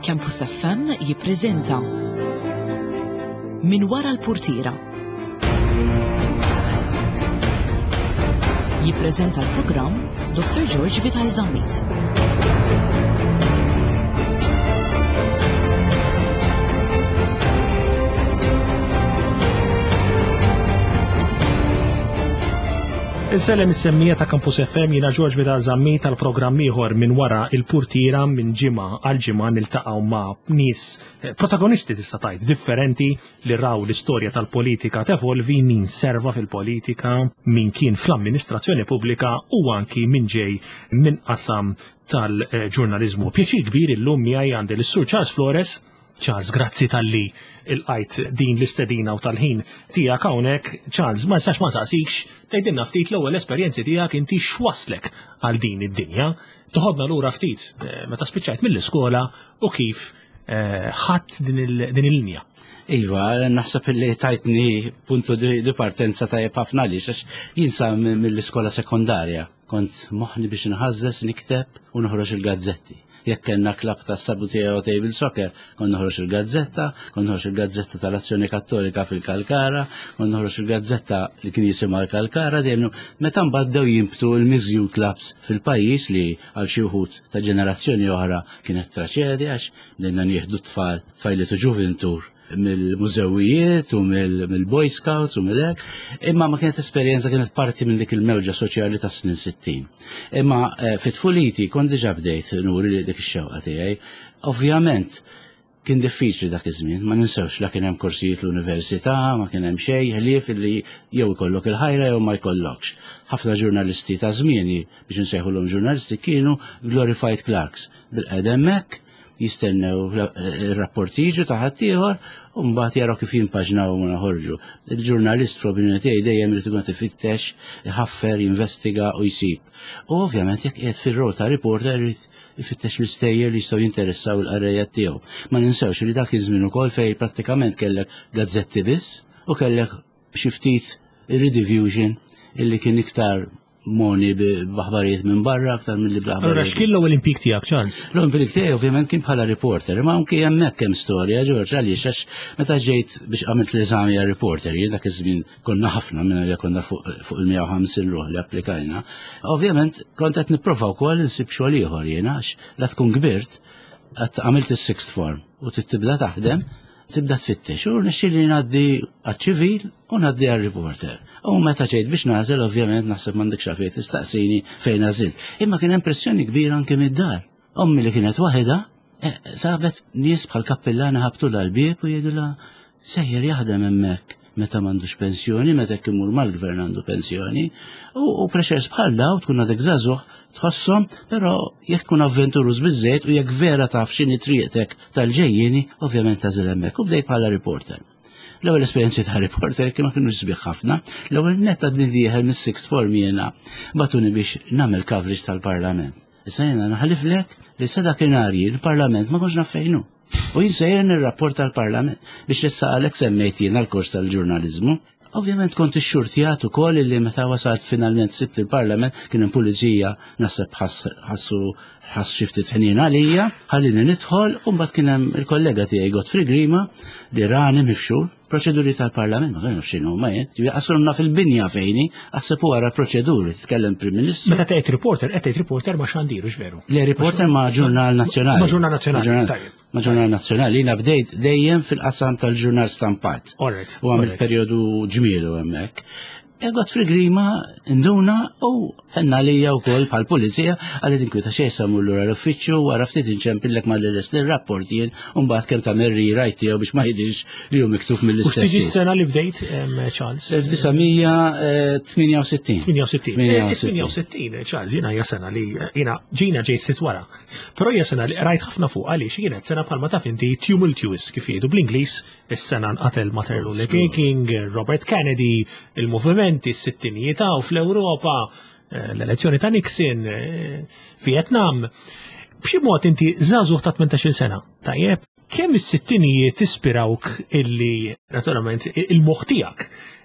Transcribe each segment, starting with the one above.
Campus FM jippreżenta Min wara l-Purtiera. Jippreżenta l-programm Dr. George Vital Zammit. Insellem is-semmija ta' Campus FM jiena George Vital Zammit tal-programm ieħor Min wara l-Purtiera minn ġimgħa għal ġimgħa niltaqgħu ma' nies protagonisti tista' tgħid differenti li raw l-istorja tal-politika tevolvi, min serva fil-politika, min kien fl-amministrazzjoni pubblika u anki min ġej minn qasam tal-ġurnaliżmu. Pjaċir kbir illum miegħi għandi l-Sur Charles Flores. Charles, grazzi tal-li il-qajt din l-istedina u tal-ħin tiegħek hawnhekk. Charles, ma nistax ma saqsikx tgħidilna ftit l-ewwel esperjenzi tiegħek inti x'waslek għal din id-dinja. Toħodna lura ftit meta spiċċajt mill-iskola u kif ħadd din il-linja. Iva, naħseb li tajtni puntu di partenza tajjeb ħafna li għax jinsa mill-iskola sekondarja. Kont moħni biex nħażżes nikteb u noħroġ il-gazzetti. Jekk kellna klab ta' sabutija u table soccer, kon noħroġ il-gazzetta, kon noħroġ il-gazzetta tal-Azzjoni Kattolika fil-Kalkara, kon noħroġ il-gazzetta li kien jisimha l-Kalkara, dejjem meta mbagħad jimbtu l-miżjud clubs fil-pajjiż li għal xi wħud ta' ġenerazzjoni oħra kienet traċedja għax bdejna nieħdu tfajliet u ġuventur mill-mużewijiet u mill-Boy Scouts u mill-hekk, imma ma kienet esperjenza kienet parti minn dik il-mewġa soċjali ta' snin 60. Imma fit-tfuliti kont diġà bdejt nuri li dik ix-xewqa tiegħi. Ovvjament kien diffiċli dak iż-żmien, ma ninsewx la kien hemm korsijiet l-università, ma kien hemm xejn ħlief li jew ikollok il-ħajra jew ma jkollokx. Ħafna ġurnalisti ta' żmieni biex insejħulhom ġurnalisti kienu glorified clerks. Bil-qedem hekk jistennew il-rapporti jiġu ta' ħaddieħor u mbagħad jaraw kif jimpaġnaw u naħorġu. Il-ġurnalist fl-opinjoni tiegħi dejjem irid ikun tifittex, iħaffer, jinvestiga u jsib. U ovvjament jekk qiegħed fir-rol ta' reporter irid ifittex l-istejjer li jistgħu jinteressaw il-qarrejjat tiegħu. Ma ninsewx li dak iż-żmien ukoll fejn prattikament kellek gazzetti biss u kellek xi ftit rediffusion illi kien iktar moni b'aħbarijiet minn barra aktar milli b'aħbarijiet. Allura x'kien l-ewwel impik tiegħek, Charles? L-impik tiegħi ovvjament kien bħala reporter, imma anke hemmhekk hemm storja, George, għaliex għax meta ġejt biex għamilt l-eżami għal reporter, jien dak iż-żmien konna ħafna minn li konna fuq il-150 ruħ li applikajna. Ovvjament kont qed nipprova wkoll insib xogħol ieħor jiena għax la tkun kbirt qed għamilt is-sixth form u tibda taħdem, tibda tfittex u nixxieli ngħaddi għaċ-ċivil u ngħaddi għar-reporter. U meta ġejt biex nażel, ovvjament naħseb m'għandekx għafiet tistaqsini fejn nażilt. Imma kien hemm pressjoni kbira anke mid-dar. Ommi li kienet waħda, sabet nies bħal kappellana ħabtu l-bieb u jgħidulha sejjer jaħdem hemmhekk meta m'għandux pensjoni, meta jekk imur mal-gvern għandu pensjoni, u pressures bħal daw tkun għadek żagħżugħ tħosshom, però jekk tkun avventurus biżżejjed u jekk vera taf x'inhi triqtek tal-ġejjieni, ovvjament tażel hemmhekk u bdejt bħala reporter. L-ewwel esperjenzi ta' reporter kien ma kienux sbieħ ħafna, l-ewwel netta dieħel mis-sixth form jiena batuni biex nagħmel coverage tal-Parlament. Issa jiena naħliflek li sa dakinhar il-Parlament ma kontx naf fejn hu. U jinsejjer nirrapport tal-Parlament biex issa għalhekk semmejt jiena l-kors tal-ġurnaliżmu. Ovvjament kont ix-xurtijat ukoll li meta wasalt finalment sibt il-Parlament kien hemm pulizija naħseb ħassu xi ftit ħnien għalija, ħallini nidħol u mbagħad kien hemm il-kollega tiegħi Godfrey Grima li rani mifxur proċeduri tal-Parlament, ma nafx x'inhu ma jien. Qaslunna fil-binja fejni, aħseb huwa wara proċeduri, titkellem Prim Ministru. Meta tgħid reporter ma x'għandiru x'veru. Le reporter ma' Ġurnal Nazzjonali. Ma' Ġurnal Nazzjonali, tajjeb. Ma' Ġurnal Nazzjonali, jiena bdejt dejjem fil-qasam tal-ġurnal stampat. U għamilt perjodu ġmielu hemmhekk. Godfrey Grima induna u ħenna lija wkoll bħal-pulizija għalli tinkwita xejn samur lura l-uffiċċju wara ftit inċempillek ma l-lest ir-rapport jien u mbagħad kemm tagħmel rewrite tiegħu biex ma jidhirx li hu miktub mill-istess. U x'tiġi s-sena li bdejt, Charles? 1968. 68, Charles, jiena hija sena li jiena ġina ġejt sit wara. Però hija sena li rajt ħafna fuq għaliex kienet sena bħalma taf inti tumultuous kif jgħidu bl-Ingliż, is-sena nqatel Martin Luther King, Robert Kennedy, il-movimenti s-sittinijiet u fl-Ewropa, l-elezzjoni ta' Nixon, Vietnam. B'xi mod inti żagħżugħ ta' 18-il sena. Tajjeb, kemm is-sittinijiet ispirawk illi naturalment il-moħħ tiegħek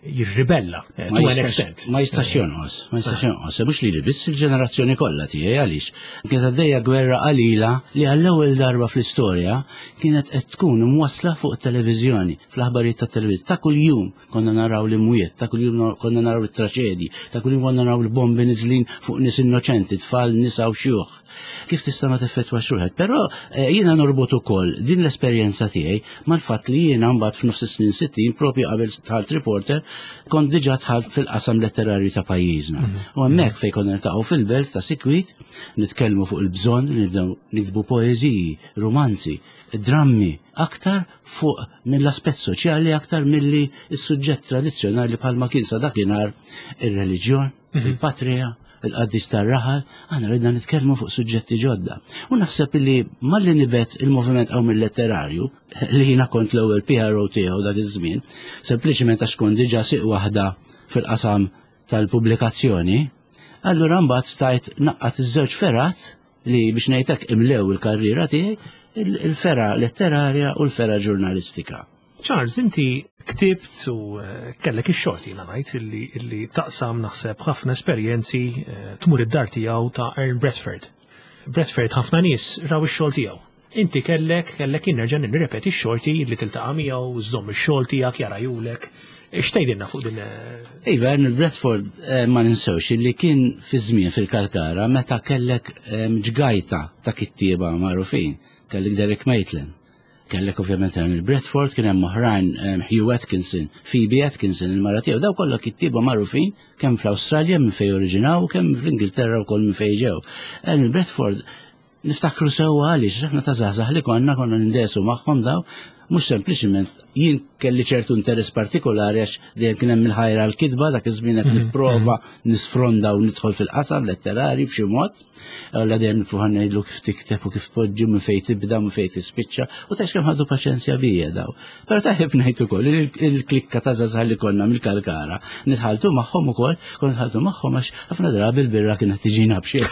jirribella to an extent. Ma jistax jonqos, mhux li biss il-ġenerazzjoni kollha tiegħi għaliex. Kienet għaddejja gwerra qalila li għall-ewwel darba fl-istorja kienet qed tkun imwassla fuq it-televiżjoni, fl-aħbarijiet tat-televiżjoni. Ta' kuljum konna naraw l-imwiet, ta' kuljum konna naraw it-traċedji, ta' kuljum konna naraw l-bombi niżlin fuq nies innoċenti, tfal, nisa u xjuħ. Kif tista' ma teffettwa xulħed. Però jiena norbot ukoll din l-esperjenza tiegħi mal-fatt li jiena mbagħad f'nofs is-snin 60 propju qabel tħalt reporter kont diġà tħalt fil-qasam letterarju ta' pajjiżna. U hemmhekk fejn konna niltaqgħu fil-belt ta' Sikwit nitkellmu fuq il-bżonn li nibdew nikdbu poeżiji, romanzi, drammi aktar fuq mill-aspett soċjali aktar milli s-suġġett tradizzjonali bħalma kien sa dakinhar ir-reliġjon, il-patrija, il-qaddis tar-raħal, aħna ridna nitkellmu fuq suġġetti ġodda. U naħseb li malli nibet il-moviment hawn mill-letterarju li jiena kont l-ewwel PRO tiegħu dak iż-żmien, sempliċement għax kont diġà siq waħda fil-qasam tal-pubblikazzjoni, allura mbagħad stajt naqqat iż-żewġ ferat li biex ngħidlek imlew il-karriera tiegħi il-fera letterarja u l-fera ġurnalistika. Charles, inti ktibt u kellek ix-xogħol jiena ngħid illi taqsam naħseb ħafna esperjenzi tmur id-dar tiegħu ta' Earl Bradford. Bradford ħafna nies raw ix-xogħol tiegħu. Inti kellek nerġa' nirrepeti x-xorti li tiltaqa' miegħu, żomm ix-xogħol tiegħek jarajulek. X'tgħidilna fuq din? Iva, Earl Bradford ma ninsewx li kien fi żmien fil-Kalkara meta kellek ġgajta ta' kittieba magħrufin, kellek Derek Maitland. Kellek ovvjament Earl Bradford, kien hemm oħrajn Hugh Atkinson, Phoebe Atkinson, il-mara tiegħu, daw kollha kittieba magħrufin kemm fl-Awstralja minn fejn oriġinaw, kemm fl-Ingilterra wkoll minn fejn ġew. Earl Bradford niftakru sewwa għaliex aħna ta' żgħażagħ li konna nindesu magħhom daw, mhux sempliċement jien kelli ċertu interess partikolari għax dejjem kien hemm il-ħajra l-kitba dak iż-żmien qed nipprova nisfronda u nidħol fil-qasam letterarji b'xi mod, alla dejjem nippruva ngħidlu kif tikteb u kif tpoġġi minn fejn tibda minn fejn tispiċċa u tax kemm ħadu paċenzja bija daw. Però taħib ngħid ukoll il-klikka ta' żgħażagħ li konna mill-Kalkara nitħaltu magħhom ukoll, kont nitħaltu magħhom għax ħafna drabi l-birra kienet tiġina b'xi.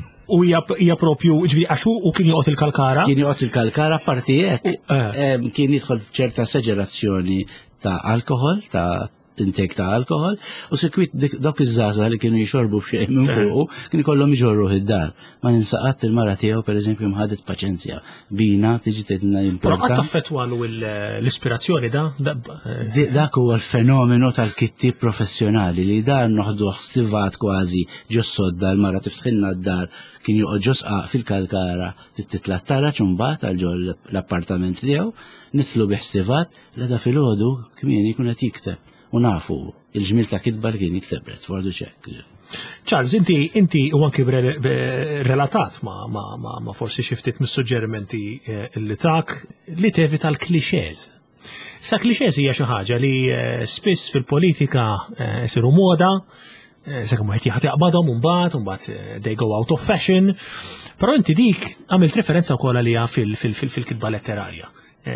U hija propju ġifieri għaxu u kien joqgħod il-Kalkara? Kien joqgħod il-Kalkara parti hekk kien jidħol f'ċerta seġerazzjoni ta' alkohol, ta' intake ta' alkohol, u Sikwit dawk iż-żgħażagħ li kienu jixorbu b'xi minn fuqu kien ikollhom iġorru id-dar. Ma ninsaqat il-mara tiegħu pereżempju mħadet paċenzja bina tiġi tgħidilna importanti. Però qatt taffettwalu l-ispirazzjoni dak huwa l-fenomenu tal-kittieb professjonali li dar noħduh stivat kważi ġo sodda l-mara tiftħilna d-dar kien joqgħod ġosqa fil-Kalkara titla t-taraġ imbagħad għal ġol l-appartament tiegħu nitlu bih stivat l-għada filgħodu kmieni jkun qed jikteb. U nafu il-ġmil ta' kitba li kien jikteb Bradford u ċek. Charles, inti u anki relatat ma forsi xiftit mis-suġġerimenti li tak li tevita l-klixez. Sa klixez hija xi ħaġa li spiss fil-politika siru moda, sekemm wieħed jieħed jaqbadhom mbagħad they go out of fashion, però inti dik għamilt referenza wkoll għaliha fil-kitba letterarja.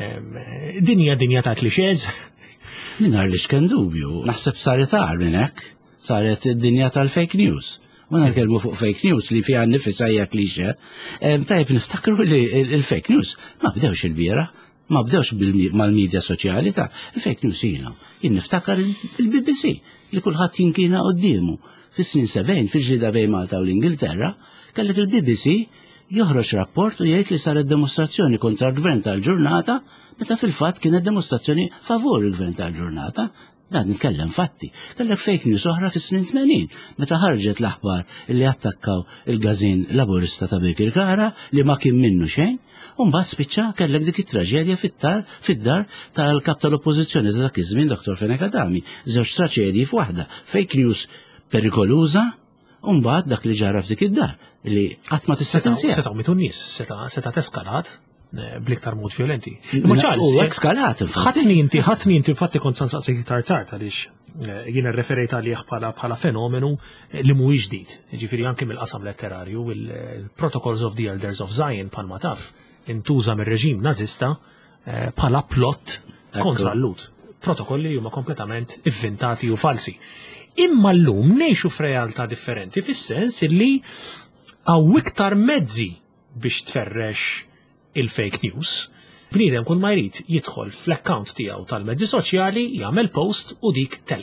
Dinja ta' klixez. Minar li xken dubju, naħseb saret minn hekk, saret id-dinja tal-fake news. U kelmu fuq fake news li fiha nifisha hija klixe. Tajb niftakru li il-fake news ma bdewx il-biera, ma bdewx mal-medja soċjali ta' il-fake news jiena. Jien niftakar il-BBC li kulħadd jinkina qudiemu. Fis-snin 70 fil-ġlida bejn Malta u l-Ingilterra, kellek il-BBC joħroġ rapport u jgħid li saret demostrazzjoni kontra l-gvern tal-ġurnata meta fil-fatt kienet demostrazzjoni favur il-gvern tal-ġurnata. Dan nitkellem fatti. Kellek fake news oħra fis-snin 80 meta ħarġet l-aħbar li attakkaw il-gazin laburista ta' Birkirkara li ma kien minnu xejn, u mbagħad spiċċa kellek dik it-traġedja fid-dar tal-kap tal-oppożizzjoni ta' dak iż-żmien Dr. Fenek Adami. Żewġ traġedji f'waħda. Fake news perikoluża u mbagħad dak li ġara f'dik id-dar li qatt ma tista' tinsieha. Seta' mitu nies, seta' teskalat bliktar mod violenti. U ekskalat. Ħatni inti fatti kont sansaqsik iktar tard għaliex jiena rreferejt għalih bħala fenomenu li mhuwiex ġdid. Ġifieri anke mill-qasam letterarju il-Protocols of the Elders of Zion bħalma taf intuża mir-reġim nażista bħala plott kontra l-Lut. Protokolli huma kompletament inventati u falsi. Imma llum ngħixu f'realtà differenti fis-sens li għaw iktar mezzi biex tferrex il-fake news. Bniedem kull ma jrid jidħol fl-account tiegħu tal-mezzi soċjali, jagħmel post u dik telqet.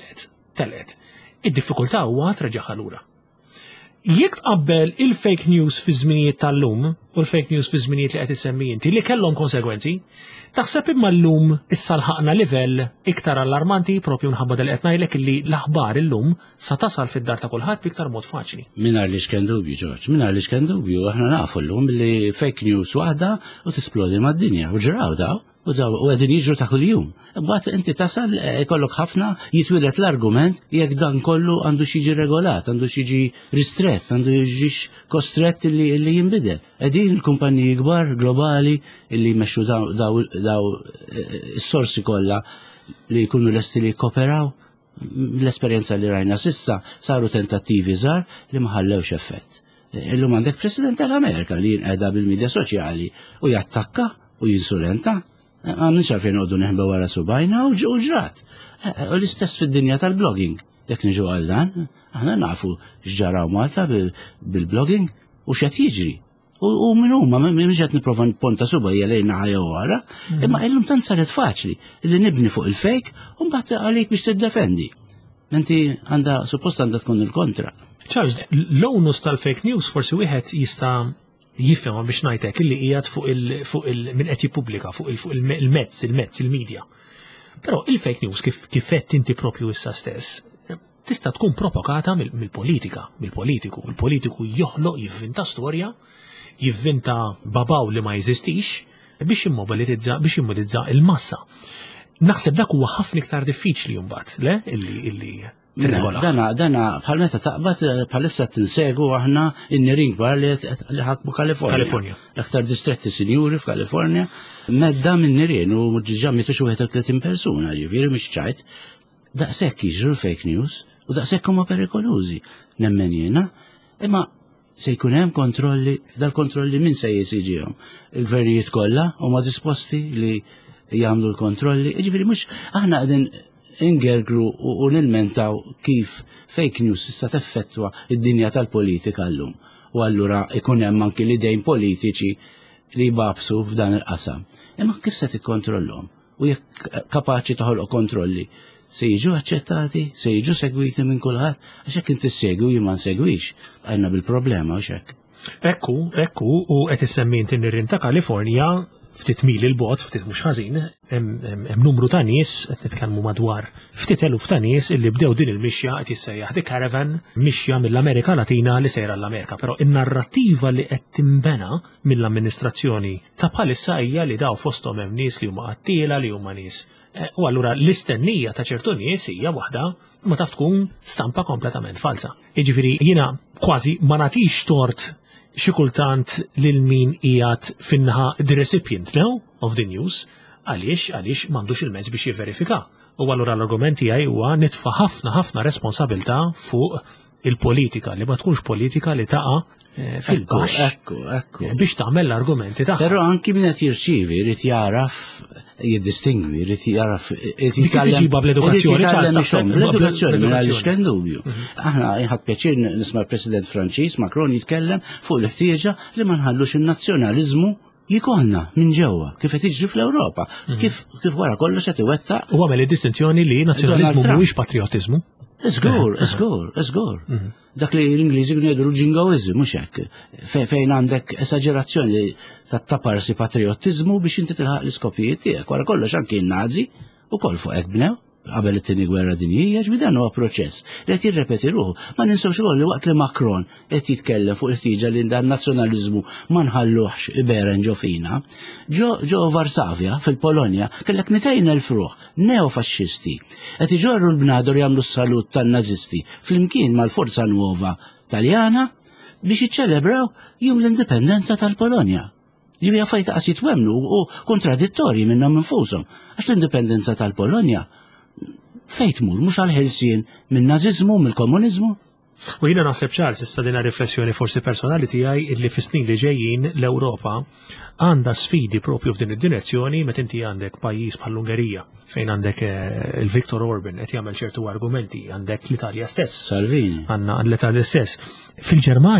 telqet. Id-diffikultà huwa treġaħ lura. Jekk tqabbel il-fake news fi żminijiet tal-lum u l-fake news fi żminijiet li qed issemmi inti li kellhom konsegwenzi, taħseb imma llum issa lħaqna livell iktar allarmanti propju minħabba li qed ngħidlek illi l-aħbar illum sa tasal fid-dar ta' kulħadd b'iktar mod faċli. Mingħajr li x'kien dubju, George, mingħajr li x'kien dubju, aħna nafu llum li fake news waħda u tisplodi mad-dinja u ġraw daw. U għedin jiġru ta' kull-jum. Bat inti tasal kollok ħafna jitwilet l-argument jekk dan kollu għandu xieġi regolat, għandu xieġi ristret, għandu xieġi kostret li jimbidel. Għedin il-kumpaniji gbar globali li jmexxu daw s-sorsi kollha li jkunu lesti li kooperaw. L-esperienza li rajna sissa saru tentattivi żgħar li ma ħallewx effett. Illum għandek President tal-Amerika li jinqeda bil-medja soċjali u jattakka u jinsulenta. Għamni xarfin għoddu neħba wara subajna u ġrat. U l-istess fil-dinja tal-blogging. Jek niġu għal-dan, għana nafu ġġaraw Malta bil-blogging u xet jiġri. U minn huma mħiġet niprofa ponta subajja lejna ħajja wara, imma illum tant saret faċli li nibni fuq il-fake u mbagħad għalik biex tiddefendi. Menti għanda suppost għanda tkun il-kontra. Charles, l-onus tal-fake news forsi wieħed jista' jifhemha biex ngħidlek illi qiegħed fuq min qed jippubblika fuq il-mezz, il-medja. Però il-fake news kif qed inti propju issa stess tista' tkun provokata mill-politika, mill-politiku. Il-politiku joħloq jivvinta storja, jivvinta babaw li ma jeżistix biex jimmobilizza il-massa. Naħseb dak huwa ħafna iktar diffiċli mbagħad, le? Illi Dana bħal meta taqbad bħalissa tinsegu aħna in-nirin kbar li ħakmu Kalifornja. L-aktar distretti sinjuri f'Kalifornja medda minn nirien u ġiġa mitu 31 persuna, ġifieri mhix ċajt. Daqshekk jiġru fake news u daqshekk huma perikolużi. Nemmen jiena, imma se jkun hemm kontrolli, dal-kontrolli min se jisiġihom. Il-gvernijiet kollha huma disposti li jagħmlu l-kontrolli, ġifieri mhux aħna qegħdin ingergru u nilmentaw kif fake news issa teffettwa id-dinja tal-politika llum. U allura ikun hemm anki l-idejn politiċi li jbabsu f'dan il-qasam. Imma kif se tikkontrollhom? U jekk kapaċi toħolqu kontrolli se jiġu aċċettati, se jiġu segwiti minn kulħadd, għax hekk inti segwi jien ma nsegwix, għandna bil-problema u x'hekk. Ekku u qed issemmi inti nirien ta' Kalifornja ftit mil il-bot, ftit mhux ħażin, hemm numru ta' nies qed nitkellmu madwar ftit eluf ta' nies illi bdew din il-mixja qed jissejjaħ di caravan mixja mill-Amerika Latina li sejra l-Amerika. Però in-narrattiva li qed timbena mill-amministrazzjoni ta' bħalissa hija li daw fosthom hemm nies li huma qattiela li huma nies. U allura l-istennija ta' ċertu nies hija waħda ma taf tkun stampa kompletament falsa. Jiġifieri jiena kważi ma nagħtix tort xi kultant lil min qiegħed fin-naħa the recipient of the news għaliex m'għandux il-mezz biex jivverifika. U allura l-argument tiegħi huwa nitfa' ħafna responsabilità fuq il-politika li ma tkunx politika li taqa' fil-baxx biex tagħmel l-argumenti tagħha. Però anki min qed jirċievi jrid jaraf jiddistingwi, jrid jaraf jiġiba bl-edukazzjoni bl-edukazzjoni minn għaliex kien dubju. Aħna ħadd pjaċir nisma' l-President Franċiż Macron jitkellem fuq l-ħtieġa li ma nħallux in-nazzjonaliżmu jikolna minn ġewwa kif qed jiġri fl-Ewropa. Kif wara kollox qed iwettaq. U għamel id-distinzjoni li nazzjonaliżmu mhuwiex patriotiżmu. Żgur. Dak li l-Ingliżi kienu jgħidu jingoism mhux hekk. Fejn għandek esaġerazzjoni tat-taparsi patriottiżmu biex inti tilħaq l-iskopijiet tiegħek. Wara kollox anke n-Nazi ukoll fuq hekk bnew qabel it-tieni gwerra dinjija ġbidan huwa proċess li qed jirrepeti ruħu. Ma ninsewx ukoll li waqt li Macron qed jitkellem fuq il-ħtieġa li dan nazzjonaliżmu ma nħalluhx iberen ġo fina, ġo Varsavja fil-Polonja kellek 200,000 ruħ neofaxxisti qed iġorru l-bnador jagħmlu s-salut tan-Nazisti flimkien mal-Forza Nuova Taljana biex jiċċelebraw jum l-indipendenza tal-Polonja. Ġibi għaffajt għasit wemnu u kontradittorji minnhom infushom għax l-indipendenza tal-Polonja fejt mur, mux għal-ħelsien minn nazizmu, mill komunizmu. U jina naħseb Charles, issa dina riflessjoni forsi personali tiegħi illi fis-snin li ġejjin l-Ewropa għandha sfidi propju f'din id-direzzjoni meta inti għandek pajjiż bħall-Ungerija fejn għandek il-Viktor Orban qed jagħmel ċertu argumenti, għandek l-Italja stess. Salvini. Għandna l-Italja stess.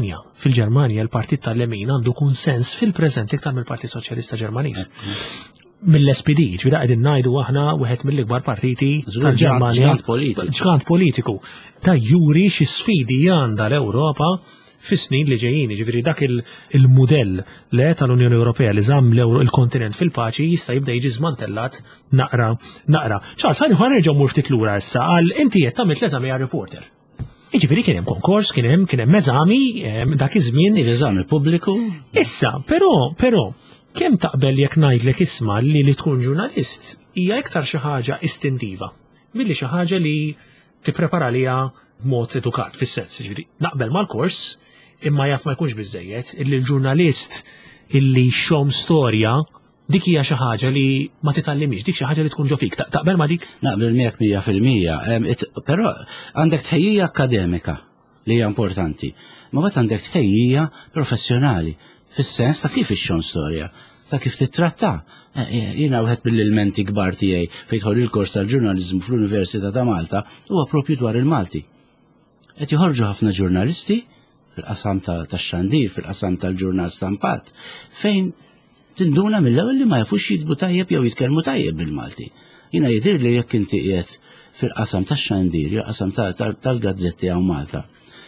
Fil-Ġermanja l-Partit tal-Lemin għandu kunsens fil-preżent iktar mill-Partit Soċjalista Ġermaniż. mill-SPD, ġviri qegħdin ngħidu aħna wieħed mill-ikbar partiti tal-Ġermanja. Ġgant politiku. Da juri xi sfidi għandha l-Ewropa fis-snin li ġejjin, ġifieri dak il-mudell le tal-Unjoni Ewropea li żamm il-kontinent fil-paċi jista' jibda jiġi żmantellat naqra. Ċarls, ħalli nerġgħu mur ftit lura issa għal inti qed tagħmel eżami għal reporter. Ġifieri kien hemm konkors, kien hemm eżami dak iż-żmien. Eżami pubbliku. Issa, però kemm taqbel jekk ngħidlek isma' li tkun ġurnalist hija iktar xi ħaġa istintiva milli xi ħaġa li tipprepara liha b'mod edukat fis-sens, ġifieri naqbel mal-kors imma jaf ma jkunx biżejjed illi l-ġurnalist illi xhom storja dik hija xi ħaġa li ma titallimix, dik xi ħaġa li tkun ġo fik. Taqbel ma dik? Naqbel miegħek 100%. Però għandek tħejjija akademika li hija importanti. Ma mbagħad għandek tħejjija professjonali fis-sens ta' kif ixxon storja, ta' kif titratta. Jiena wieħed mill-ilmenti kbar tiegħi fejn jidħol il-kors tal-ġurnaliżmu fl-Università ta' Malta huwa proprju dwar il-Malti. Qed joħorġu ħafna ġurnalisti fil-qasam tax-xandir, fil-qasam tal-ġurnal stampat, fejn tinduna mill-ewwel li ma jafux jitbu tajjeb jew jitkellmu tajjeb bil-Malti. Jiena jidher li jekk inti qiegħed fil-qasam tax-xandir, jew qasam tal-gazzetti hawn Malta,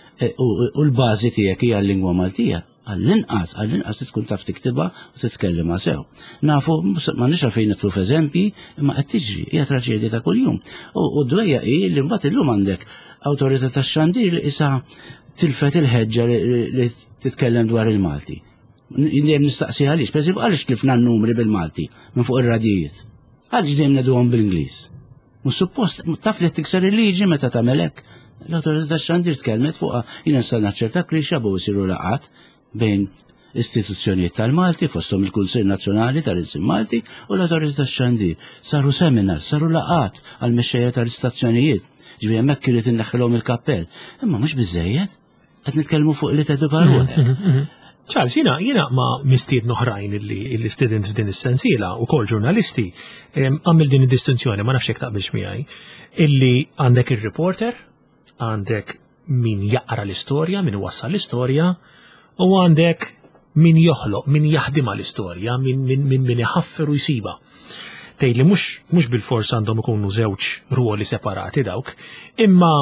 u l-bażi tiegħek hija l-lingwa Maltija, għall-inqas tkun taf tiktibha u titkellimha sew. Nafu ma nix fejn nitlu f'eżempji, imma qed tiġri, hija traġedja ta' kuljum. U d-dwejja hi li mbagħad illum għandek awtorità tax-xandir li issa tilfet il-ħeġġa li titkellem dwar il-Malti. Jien nistaqsi għaliex, pereżempju għaliex tlifna n-numri bil-Malti minn fuq ir-radijiet. Għaliex dejjem ngħiduhom bl-Ingliż. Mhux suppost taf li tikser il-liġi meta tagħmel hekk. L-awtorità tax-xandir tkellmet fuqha jiena nista' naċċertak li xabu jsiru laqgħat bejn istituzzjonijiet tal-Malti fosthom il-Kunsill Nazzjonali tal-Insim Malti u l-Awtorità tax-Xandir. Saru seminar, saru laqgħat għal mexxejja tal-istazzjonijiet. Ġifieri hemmhekk irid inneħħilhom il-kappell. Imma mhux biżejjed qed nitkellmu fuq li teduka ruħek. Charles, jiena ma mistied oħrajn illi student f'din is-sensiela u kol ġurnalisti għamil din id-distinzjoni ma nafx jekk taqbilx miegħi illi għandek ir-reporter, għandek min jaqra l-istorja, min wassal l-istorja u għandek min joħloq, min jaħdima l-istorja, min iħaffer u jsiba. Tgħidli mhux bil-fors għandhom ikunu żewġ ruoli separati dawk, imma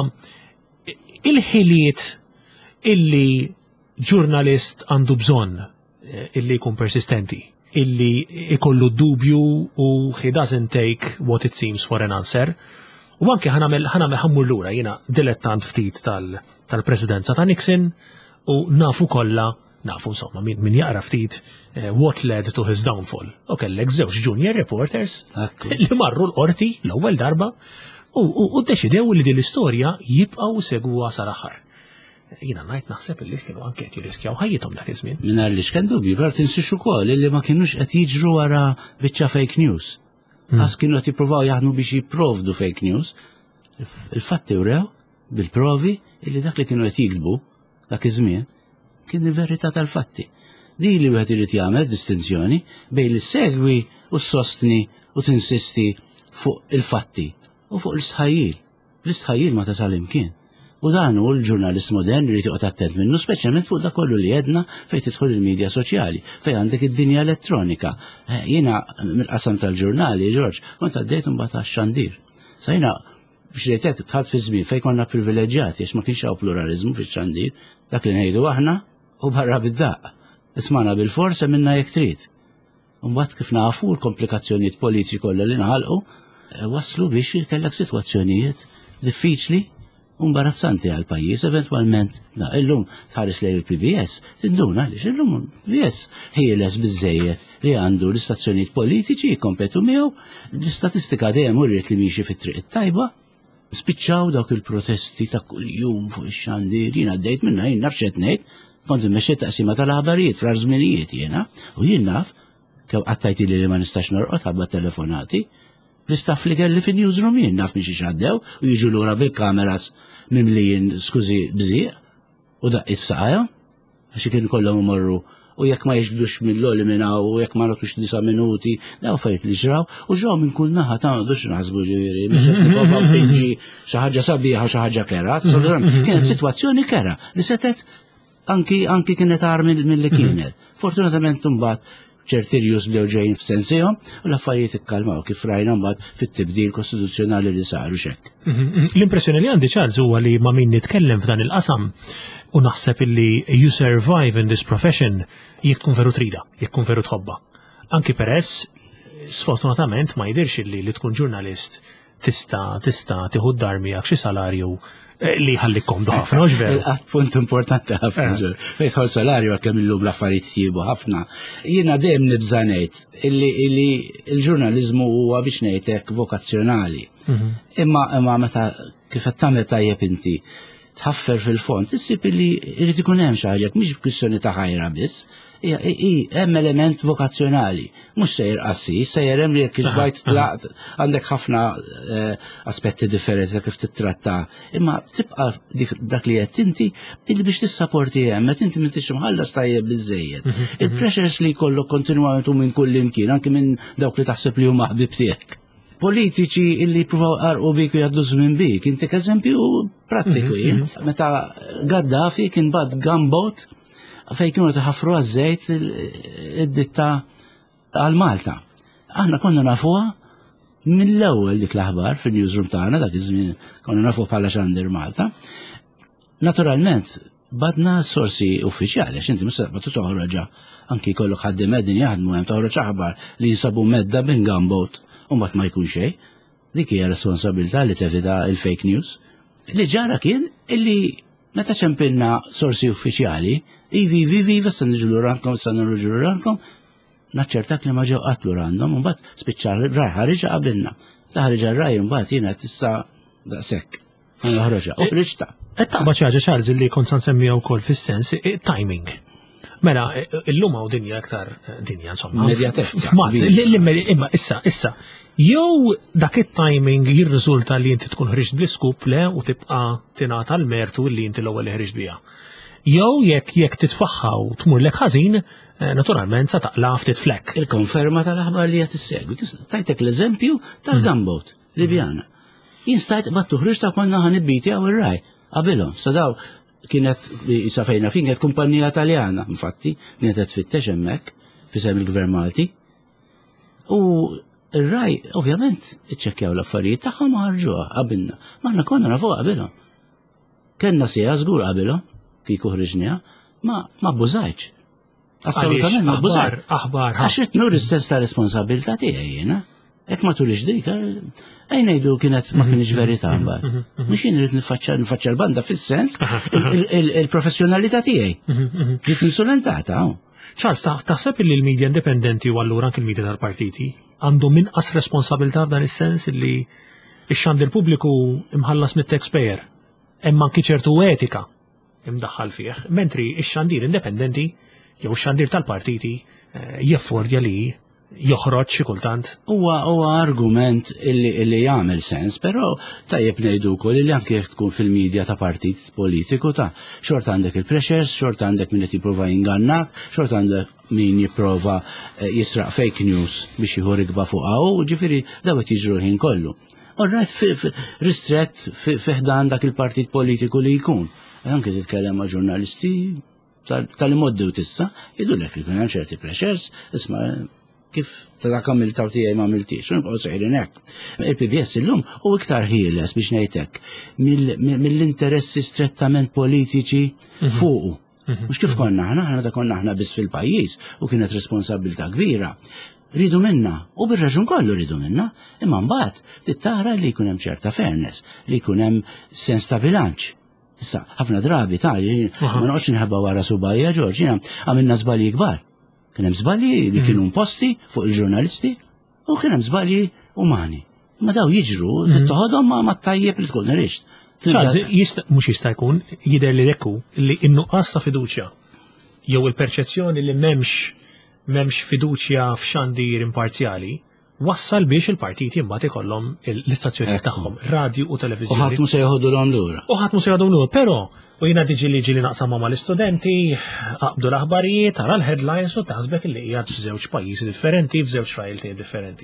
il-ħiliet illi ġurnalist għandu bżonn illi jkun persistenti, illi ikollu dubju u he doesn't take what it seems for an answer. U anke ħammur lura jiena dilettant ftit tal-presidenza ta' Nixon u nafu insomma min jaqra ftit what led to his downfall. U kellek żewġ junior reporters li marru l-qorti l-ewwel darba u ddeċidew li din l-istorja jibqgħu segwuha sal-aħħar. Jiena ngħid naħseb illi kienu anke qed jirriskjaw ħajjithom dak iż-żmien. Minn għaliex kien dubju, però tinsix ukoll li ma kinux qed jiġru wara biċċa fake news. Għas kienu qed jippruvaw jaħdmu biex jipprovdu fake news. Il-fatti wrew bil-provi illi dak li kienu qed jikdbu dak iż-żmien kien il-verità tal-fatti. Di li wieħed irid jagħmel distinzjoni bejn li segwi u sostni u tinsisti fuq il-fatti u fuq l-istħajjil. L-istħajjil ma tasal imkien. U dan hu l-ġurnalist modern li joqgħod attent minnu, speċjalment fuq dak kollu li għedna fejn tidħol il-medja soċjali, fejn għandek id-dinja elettronika. Jiena mill-qasam tal-ġurnali, George, kont għaddejt imbagħad għax-xandir. Sa jiena biex ngħidlek tħadd fi żmien fejn konna privileġġjati għax ma kienx hawn pluraliżmu fix-xandir, dak li ngħidu aħna u barra bid-daqq. Ismana bil-fors minna jekk trid. U mbagħad kif nafu l-komplikazzjonijiet politiċi kollha li nħalqu waslu biex kellek sitwazzjonijiet diffiċli imbarazzanti għal pajjiż eventwalment. Illum tħares lejn il-PBS, tinduna għaliex illum il-PBS ħieles biżejjed li għandu l-istazzjonijiet politiċi jikkompetu miegħu, l-istatistika dejjem urriet li miexi fit-triq it-tajba. Spiċċaw dawk il-protesti ta' kuljum fuq ix-xandir, jiena għaddejt minnha jien naf x'qed ngħid, kont immexxi taqsima tal-aħbarijiet fl-żminijiet jiena, u jien naf kemm qattajti li ma nistax norqod ħabba telefonati. L-istaff li kelli fin newsroom jien naf biex ixaddew u jiġu lura bil-kameras mimlijin skużi bżieq u daqqit f'saqajja għax kien kollhom imorru u jekk ma jiġbdux mill-loli minnaw u jekk ma nagħtux 9 minuti daw fejt li ġraw u ġew minn kull naħa ta' m'għadux naħsbu ġifieri biex qed nipprovaw tiġi xi ħaġa sabiħa u xi ħaġa kera. Kienet sitwazzjoni kera li setet anki kienet għar mill-li kienet. Fortunatament imbagħad ċertirjus bdew ġejjin f'sensihom u l-affarijiet ikkalmaw kif rajna mbagħad fit-tibdil kostituzzjonali li saru x'hekk. L-impressjoni li għandi Charles huwa li ma' min nitkellem f'dan il-qasam u naħseb illi you survive in this profession jekk tkun veru trida, jekk tkun veru tħobba. Anki peress sfortunatament ma jidirx li tkun ġurnalist tista' tieħu d-darmi għak xi salarju li ħallik komdu ħafna, mhux veru? Punt importanti ħafna ġur. Fejtħol salarju għakem illum l-affarijiet jiebu ħafna. Jiena dejjem nibża ngħid illi l-ġurnaliżmu huwa biex ngħidlek vokazzjonali. Imma meta kif qed tagħmel tajjeb inti tħaffer fil-fond, issib illi jrid ikun hemm xi ħaġa mhix kwistjoni ta' ħajra biss, hemm element vokazzjonali, mhux sejjer qassis, sejjer hemm li jekk iġbajt tlaqt għandek ħafna aspetti differenti kif titratta, imma tibqa' dak li qed inti illi biex tissapporti hemm, qed inti m'intix imħallas tajjeb biżejjed. Il-pressures li jkollok kontinwament u minn kull imkien, anke minn dawk li taħseb li huma ħbib tiegħek. Politiċi illi pruvaw qarqu bik u jgħaddu żmien bik, inti k'eżempju prattiku meta Gaddafi kien bad gunboat fejn kienu taħafru għaż-żejt id-ditta għal Malta. Aħna konna nafuha mill-ewwel dik l-aħbar fin-newsroom tagħna dak iż-żmien konna nafuh bħala xandir Malta. Naturalment badna sorsi uffiċjali għax inti ma toħroġ anki jkollok ħaddiem qegħdin jaħdmu hemm toħroġ aħbar li jinsabu medda bin gunboat u mbagħad ma jkun xejn. Dik hija responsabilità li tevita il-fake news. Li ġara kien illi meta ċempilna sorsi uffiċjali, ivi, sa niġu rankom, sa nirġu rankom, naċċertak li ma ġew qatlu random, u mbagħad spiċċa raj ħariġa qabilna. Ta' ħariġa raj mbagħad jiena tista' daqshekk. Ħana ħroġa, u ħriġta. Qed taqbad xi ħaġa Charles li kont se nsemmiha wkoll fis-sens timing. Mela, illum hawn dinja aktar dinja insomma. Immedjatezza. Imma issa. Jew dak it-timing jirriżulta li inti tkun ħriġt bl-iskup le u tibqa' tingħata l-mertu li inti l-ewwel li ħriġt biha. Jew jekk titfaħħa u tmurlek ħażin, naturalment sa taqla ftit flek. Il-konferma tal-aħbar li qed issegwi. Tajtek l-eżempju tal-gunboat Libjana. Jien stajt battu ħriġta konna ħanibbiti għaw ir-raj qabilhom. Sa daw kienet isa fejna fin kienet kumpanija Taljana, infatti, kienet qed tfittex hemmhekk fisem il-Gvern Malti. U ir-raj, ovvjament, iċċekkjaw l-affarijiet tagħhom u ħarġuha qabilna. Maħna konna nafuha qabilhom. Kenna sija żgur qabilhom, kieku ħriġniha, ma abbużajtx. Assolutament ma abbużajt. Aħbar. Għax qed nur is-sens ta' responsabilità tiegħi jiena. Hekk ma tulix dik, ngħidu kienet ma kienx verità mbagħad. Mhux jien irid nifaċċa l-banda fis-sens il-professjonalità tiegħi. Ġiet insulentata. Charles, taħseb li l-medja indipendenti u allura anke l-medja tal-partiti għandhom inqas responsabilità f'dan is-sens li x-xandir pubbliku imħallas mit-taxpayer, hemm anki ċertu etika imdaħħal fih, mentri x-xandir indipendenti jew x-xandir tal-partiti jeffordja li joħroġ xi kultant. Huwa argument illi jagħmel sens, però tajjeb ngħidu wkoll li anke jekk tkun fil-medja ta' partit politiku ta' xort għandek il-pressures, xort għandek min qed jipprova jingannak, xort għandek min jipprova jisraq fake news biex jieħu rikba fuqha u ġifieri daw qed jiġru l-ħin kollu. Orrajt ristrett fiħdan dak il-partit politiku li jkun. Anke titkellem ma' ġurnalisti tal-immoddew tissa, jidulek li kien hemm ċerti pressures, isma' kif ta' kamiltaw tiegħi ma' għamiltix, u nibqgħu sejrin hekk. Il-PBS illum u iktar ħieles biex ngħidlek mill-interessi strettament politiċi fuqu. Mhux kif konna aħna da konna aħna biss fil-pajjiż u kienet responsabilità kbira. Ridu minna, u bir-raġun kollu ridu minna, imma mbagħad tittara li jkun hemm ċerta fairness, li jkun hemm sens ta' bilanċ. Issa, ħafna drabi ma noqgħodx nħabba wara subajja Ġorġ, għamilna żbalji kbar. Kien hemm żbalji li kienu imposti fuq il-ġurnalisti u kien hemm żbalji umani. Ma daw jiġru, toħodhom ma tajjeb li tkun irixt. Mhux jista' jkun jidher li dekku li n-nuqqas ta' fiduċja jew il-perċezzjoni li m'hemmx fiduċja f'xandir imparzjali wassal biex il-partiti mbagħad ikollhom l-istazzjonijiet tagħhom, radju u televiżjoni. U ħadd mhux se jħodulhom lura. Però u jiena ġili naqsam mal-istudenti, qabdu l-aħbarijiet, tara l-headlines u taħsbek li qiegħed f'żewġ pajjiżi differenti, f'żewġ realtajiet differenti.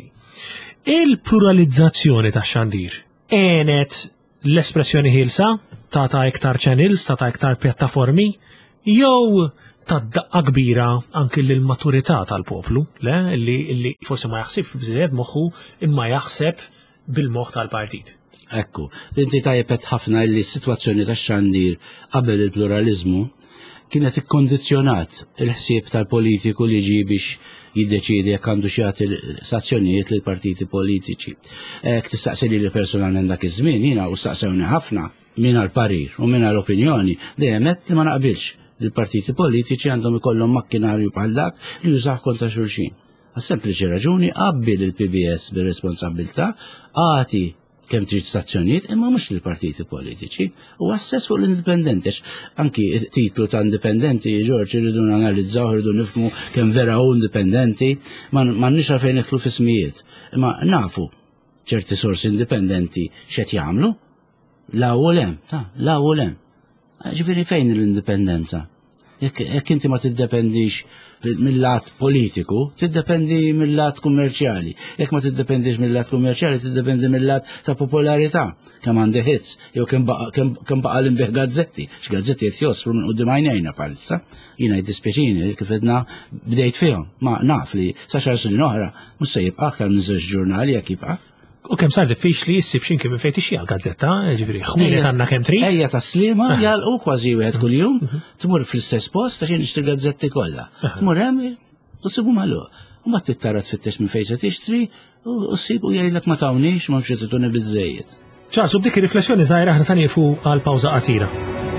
Il-pluralizzazzjoni tax-xandir għenet l-espressjoni ħielsa ta' iktar channels, ta' iktar pjattaformi, jew ta' daqqa kbira anke lill-maturità tal-poplu, li forsi ma jaħsibx biżejjed moħħu imma jaħseb bil-moħħ tal-partit. Ekku, inti tajjeb ħafna li s-sitwazzjoni tax-xandir qabel il-pluralizmu kienet ikkondizjonat il-ħsieb tal-politiku li ġi biex jiddeċidi jekk għandu xi jagħti sanzjonijiet lil partiti politiċi. Hekk tistaqsili li personalment dak iż-żmien jiena u staqsewni ħafna min għall-parir u min għall-opinjoni dejjem qed li ma naqbilx li l-partiti politiċi għandhom ikollhom makkinarju bħal dak li jużaw kontra xulxin. Għas sempliċi raġuni qabbil il-PBS bir-responsabilità għati kemm trid stazzjonijiet imma mhux lill-partiti politiċi u assess fuq l-indipendenti anki titlu ta' indipendenti Ġorġ irridu nanalizzaw irridu nifhmu kemm vera hu indipendenti m'għandniex għalfejn nidħlu f'ismijiet. Imma nafu ċerti sorsi indipendenti x'qed jagħmlu l-ewwel hemm. Ġifieri fejn l-indipendenza? Jekk inti ma tiddependix mill-lat politiku, tiddependi mill-lat kummerċjali. Jekk ma tiddependix mill-lat kummerċjali, tiddependi mill-lat ta' popolarità. Kemm għandi hits, jew kemm baqa' l-imbieħ gazzetti. X'gazzetti qed josru minn quddiem għajnejna bħalissa. Jiena jiddispjaċini kif edna bdejt fihom. Ma naf li sa xahar snin oħra mhux se jibqa' aktar minn żewġ ġurnali jekk jibqa'. U kemm sar diffiċli jissib x'inki minn fejn tixxi għall-gazzetta, ġifieri ħwienet għandna kemm trid. Ejja taslima jalqu kważi wieħed kuljum, tmur fl-istess post għax nixtri gazzetti kollha. Tmur hemm u sibu magħluq. U mbagħad tittara tfittex minn fejn se tixtri u ssib u jgħidlek ma tawniex ma mhux tituni biżejjed. Ċarsu b'dik ir-riflessjoni żgħira aħna se nieqfu għal pawża qasira.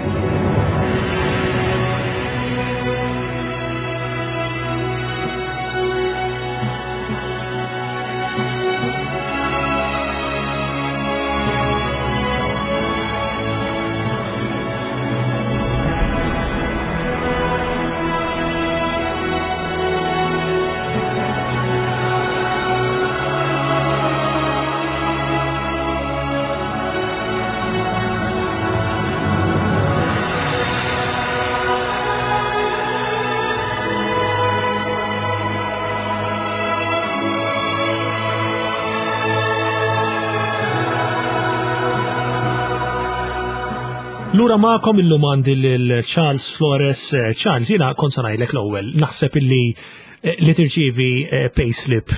Lura ma'kom illum għandi l-Charles Flores. Charles, jiena kont se ngħidlek l-ewwel, naħseb illi li tirċievi payslip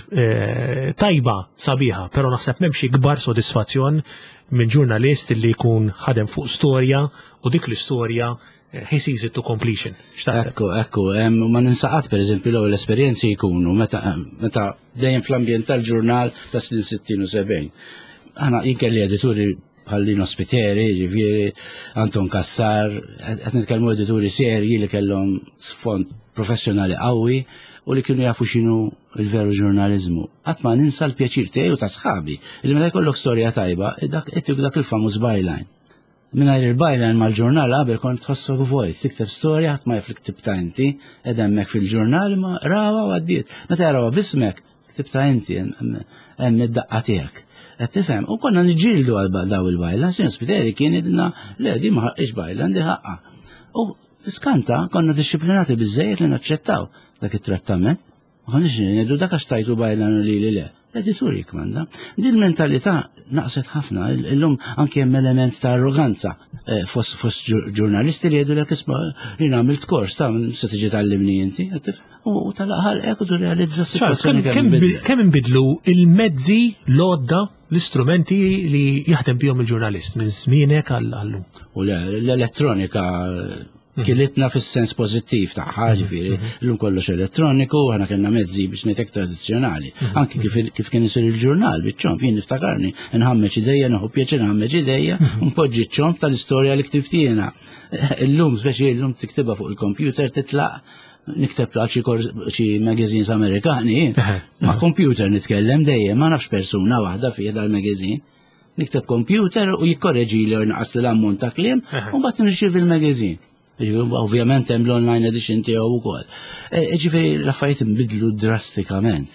tajba sabiħa, però naħseb m'hemm xi kbar sodisfazzjon minn ġurnalist li jkun ħadem fuq storja u dik l-istorja he sees it to completion. X'taħseb? Ekku, ma ninsaqat pereżempju l-ewwel esperjenzi jkunu meta dejjem fl-ambjent tal-ġurnal ta' snin 60 u 70. Aħna jinkelli edituri bħallin ospitieri, ġifieri Anton Kassar, qed nitkellmu edituri serji li kellhom sfond professjonali qawwi u li kienu jafu x'inhu l-veru ġurnaliżmu. Qatt ma ninsa l-pjaċir tiegħi u ta' sħabi li meta jkollok storja tajba dak il-famuż byline. Mingħajr il-byline mal-ġurnal qabel kont tħossok vojt, tikteb storja ħadd ma jaf li ktibta inti, qed hemmhekk fil-ġurnal ma rawa u għaddiet. Meta jarawha b'ismek ktibta inti hemm id-daqqa tiegħek. Qed tifhem, u konna niġġieldu għal daw il-bajla, sin ospiteri kien idna le di ma ħaqqix bajla di ħaqqa. U skanta konna disciplinati biżejjed li naċċettaw dak it-trattament. Ma konniex ngħidu dak għax tajtu bajla li le. L-editur jikmanda. Din mentalità naqset ħafna, illum anke hemm element ta' arroganza fost ġurnalisti li jgħidu lek isma' jien għamilt kors ta' se tiġi tallimni inti, u tal-aħħar hekk tu realizza s-sitwazzjoni kemm inbidlu il-mezzi l-għodda l-istrumenti li jaħdem bihom il-ġurnalist minn żmienek għall-lum. U l-elettronika kilitna fis-sens pożittiv tagħha, ġifieri, llum kollox elettroniku, aħna kellna mezzi biex ngħidlek tradizzjonali. Anke kif kien isir il-ġurnal biċ-ċomp, jien niftakarni nħammeġ idejja, naħu pjaċir nħammeġ idejja, npoġġi ċ-ċomp tal-istorja li ktibt jiena. Illum, speċi illum tiktibha fuq il-kompjuter titlaq nikteb għal xi magazines Amerikani, ma' kompjuter nitkellem dejjem, ma nafx persuna waħda fih dal-magazin. Nikteb kompjuter u jikkorreġi li naqas li l-ammont ta' kliem u mbagħad nirċiev il-magazin. Ovvjament hemm l-online edition tiegħu wkoll. Ġifieri l-affarijiet inbidlu drastikament.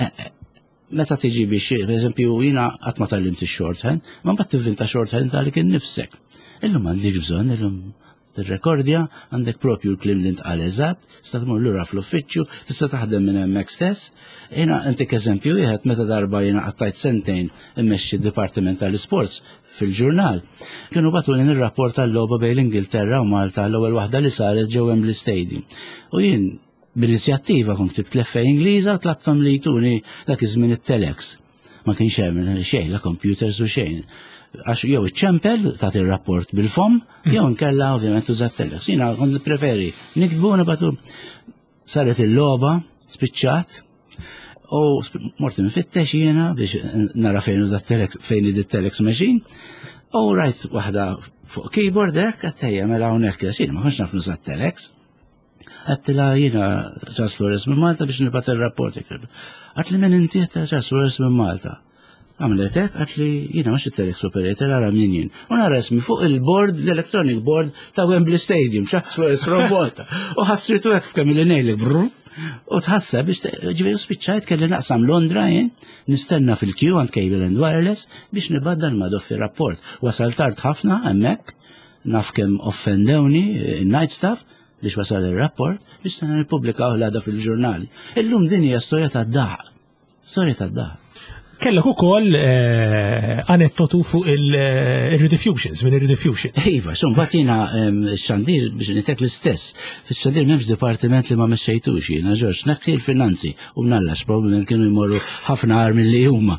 Meta tiġi biex, pereżempju, jiena qatt ma tallimt ix-shorthand, ma mbagħad tivvinta shorthand għalik innifsek. Illum m'għandix bżonn, illum tirrekordja, għandek propju l-klim li ntqal eżatt, tista' tmur lura fl-uffiċċju, tista' taħdem minn hemmhekk stess. Jiena intik eżempju wieħed meta darba jiena qattajt sentejn immexxi d-Dipartiment tal-Isports fil-ġurnal. Kienu batuni nirrapport tal-logħba bejn l-Ingilterra u Malta l-ewwel waħda li saret ġew Wembley Stadium. U jien b'inizjattiva kont tibt l-FA Ingliża u tlabtom li jtuni dak iż-żmien it-telex. Ma kienx hemm xejn la computers u xejn. Għax jew iċ-ċempel tagħti r-rapport bil-fom, jew nkella ovvjament użat telex. Jiena kont nippreferi nikdbu nibatu saret il-logħba spiċċat u morti nfittex jiena biex nara fejn użat telex fejn id-telex machine u rajt waħda fuq keyboard hekk għattejja mela hawnhekk jiena ma kontx naf nużat telex. Għattila jiena Charles Flores minn Malta biex nibat il-rapport. Għatli minn inti Charles Flores minn Malta. Għamletek, għatli jina maċi telex operator għara min jien. Unara esmi fuq il-board, l-electronic board ta' Wembley Stadium, Charles Flores robota. U ħassritu għek f'kamil nejli, brr. U tħassa biex ġiviju spiċċajt kelli naqsam Londra jien, nistenna fil-queue għand Cable and Wireless biex nibadda l-madoff il-rapport. Wasal tard ħafna, għemmek, naf kem offendewni, night staff, biex wasal il-rapport, biex sena republikaw l-għada fil-ġurnali. Illum din hija storja ta' daħ. Storja ta' daħ. Kellek ukoll anettotu fuq il-rediffusions, minn il-rediffusion. Iva, bat jiena xandir biex nitek l-istess. Fix-xandir m'hemmx dipartiment li ma mexxejtux jiena, Ġorġ, neħki l-finanzi u mnallax probabbilment kienu jmorru ħafna armi li huma.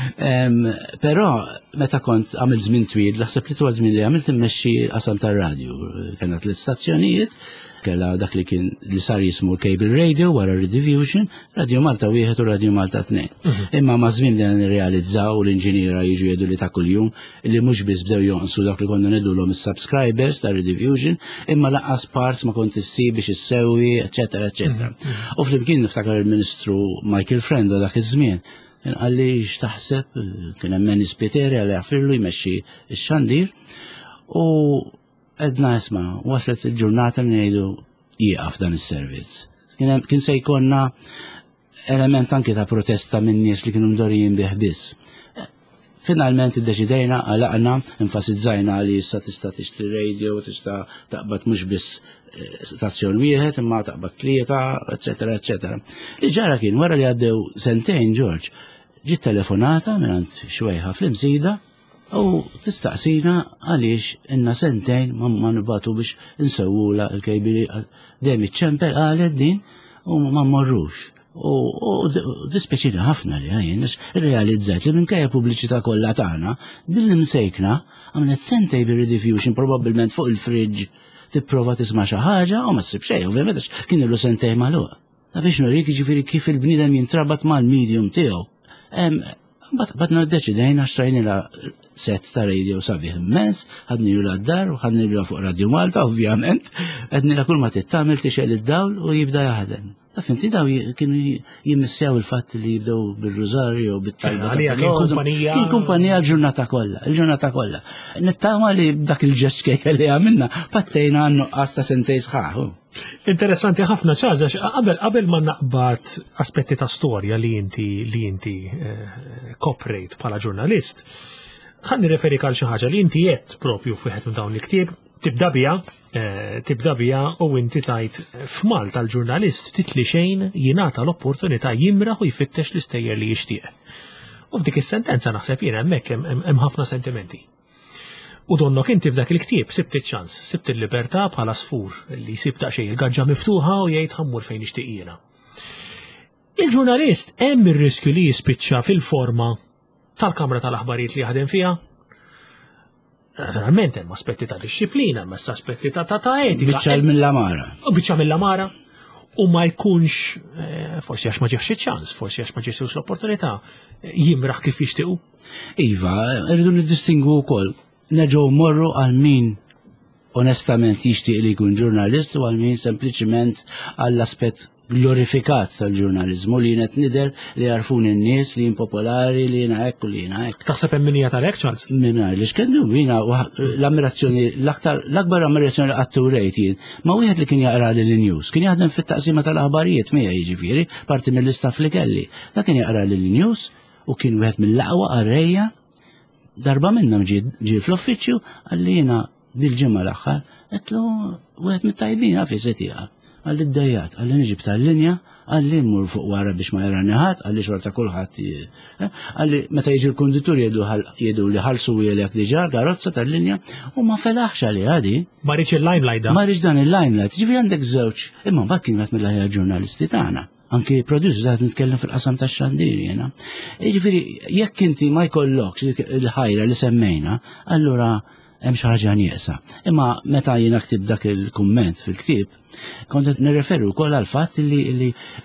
Però meta kont għamil żmien twil, naħseb li twal żmien li għamilt immexxi qasam tar-radju. Kienet l-istazzjonijiet, kella dak li kien li sar jismu Cable Radio wara Rediffusion, Radio Malta 1 u Radio Malta 2. Imma ma' żmien li nirrealizzaw l-inġiniera jiġu jgħidu li ta' kuljum li mhux biss bdew jonqsu dak li konna ngħidulhom is-subscribers ta' Rediffusion, imma laqqas parts ma kont issib biex issewwi, eċetera, eċetera. U flimkien niftakar il-Ministru Michael Frendo dak iż-żmien. Għalli x'taħseb kien hemm Menni Spiteri għalli għafirlu jmexxi x-xandir u edna isma, waslet il-ġurnata li ngħidu jieqaf dan is-servizz. Kien se jkollna element anke ta' protesta minn nies li kienu mdorrijin bih biss. Finalment iddeċidejna għalaqna, enfasizzajna li issa tista' tixtri radio, tista' taqbad mhux biss stazzjon wieħed imma taqbad tlieta, eċetera, eċetera. Li ġara kien wara li għaddew sentejn Ġorġ, ġiet telefonata minn xwejħa fl-imsida u tistaqsina għaliex inna sentejn ma nibatu biex insewwula l-kejbili dejjem iċ-ċempel qalet din u ma mmorrux. U dispeċina ħafna li għajn, realizzajt li minkejja pubbliċità kollha tagħna, din li msejkna għamlet sentej bir-rediffusion probabbilment fuq il-friġġ tipprova tisma' xi ħaġa u ma ssib xejn, ovvjament għax kien ilu sentej magħluq. Ta' biex nurik jiġifieri kif il-bniedem jintrabat mal-medium tiegħu. Badna d-deċidejna xtrajnila set ta' radio sabiħ immens, ħadnilu d-dar u ħadnilu fuq Radio Malta, ovvjament, għadnila kull ma tittamil tixel id-dawl u jibda jaħdem. Taf inti daw kienu jimmissjaw il-fatt li jibdew bil-Rosario u bit-talba. Kien kumpanija l-ġurnata kollha. Nittama li dak il-ġeskejja li għamilna pattejna għannu għasta sentej sħaħu. Interessanti ħafna ċaġa, qabel ma naqbad aspetti ta' storja li inti koprejt bħala ġurnalist, ħanni referi għal xi ħaġa li inti jett propju f'wieħed minn dawn il-ktieb, tibda bija u inti tajt f'Malta l-ġurnalist titli xejn jingħata l-opportunità jimraħ u jfittex l-istejjer li jixtieq. U f'dik is-sentenza naħseb jiena hemmhekk hemm ħafna sentimenti. U donnok inti f'dak il-ktieb sibt iċ-ċans, sibt il-libertà bħala sfur li jsib daqsxejn il-gaġġa miftuħa u jgħid ħammur fejn nixtieq jiena. Il-ġurnalist hemm ir-riskju li jispiċċa fil-forma tal-Kamra tal-Aħbarijiet li jaħdem fiha. Naturalment hemm aspetti ta' disċiplina, hemm aspetti ta' etika. Biċċa mill-amara. Biċċa mill-amara. U ma jkunx forsi għax ma ġiex iċ-ċans, forsi għax ma ġiex l-opportunità jimraħ kif jixtiequ. Iva, rridu niddistingu wkoll. Neġgħu morru għal min onestament jixtieq li jkun ġurnalist u għal min sempliċement għall-aspett glorifikat tal-ġurnalizmu li jienet nider li jarfun in-nies li impopolari li jiena hekk u li jiena hekk. Taħseb hemm minija tal-hekk Charles? Minnar li x'kendu jiena l-ammirazzjoni l-akbar ammirazzjoni li qatt urejt jien ma wieħed li kien jaqra lil-news, kien jaħdem fit-taqsima tal-aħbarijiet miegħi jiġifieri parti mill-istaff li kelli. Dak kien jaqra lil-news u kien wieħed mill-aqwa qarrejja darba minnhom ġie fl-uffiċċju għalli jiena dil-ġimgħa l-aħħar, qedlu wieħed mit-tajbin għafi setija. Għalli d-dajjat, għalli nġib tal-linja, għalli mmur fuq wara biex ma jara neħat, għalli xorta kulħadd għalli meta jiġi l-konditur jgħidu li ħalsu jgħalek diġà karozza tal-linja u ma felaħx għalli għadi. Ma rridx il-limelight da. Ma rridx dan il-limelight, ġifieri għandek żewġ, imma mbagħad kienet mill-ħajja ġurnalisti tagħna. Anki producers għad nitkellem fil-qasam tax-xandir jena. Ġifieri jekk inti ma jkollokx il-ħajra li semmejna, allura hemm xi ħaġa nieqsa. Imma meta jiena ktib dak il-kumment fil-ktieb, kont qed nirreferu wkoll għal fatt li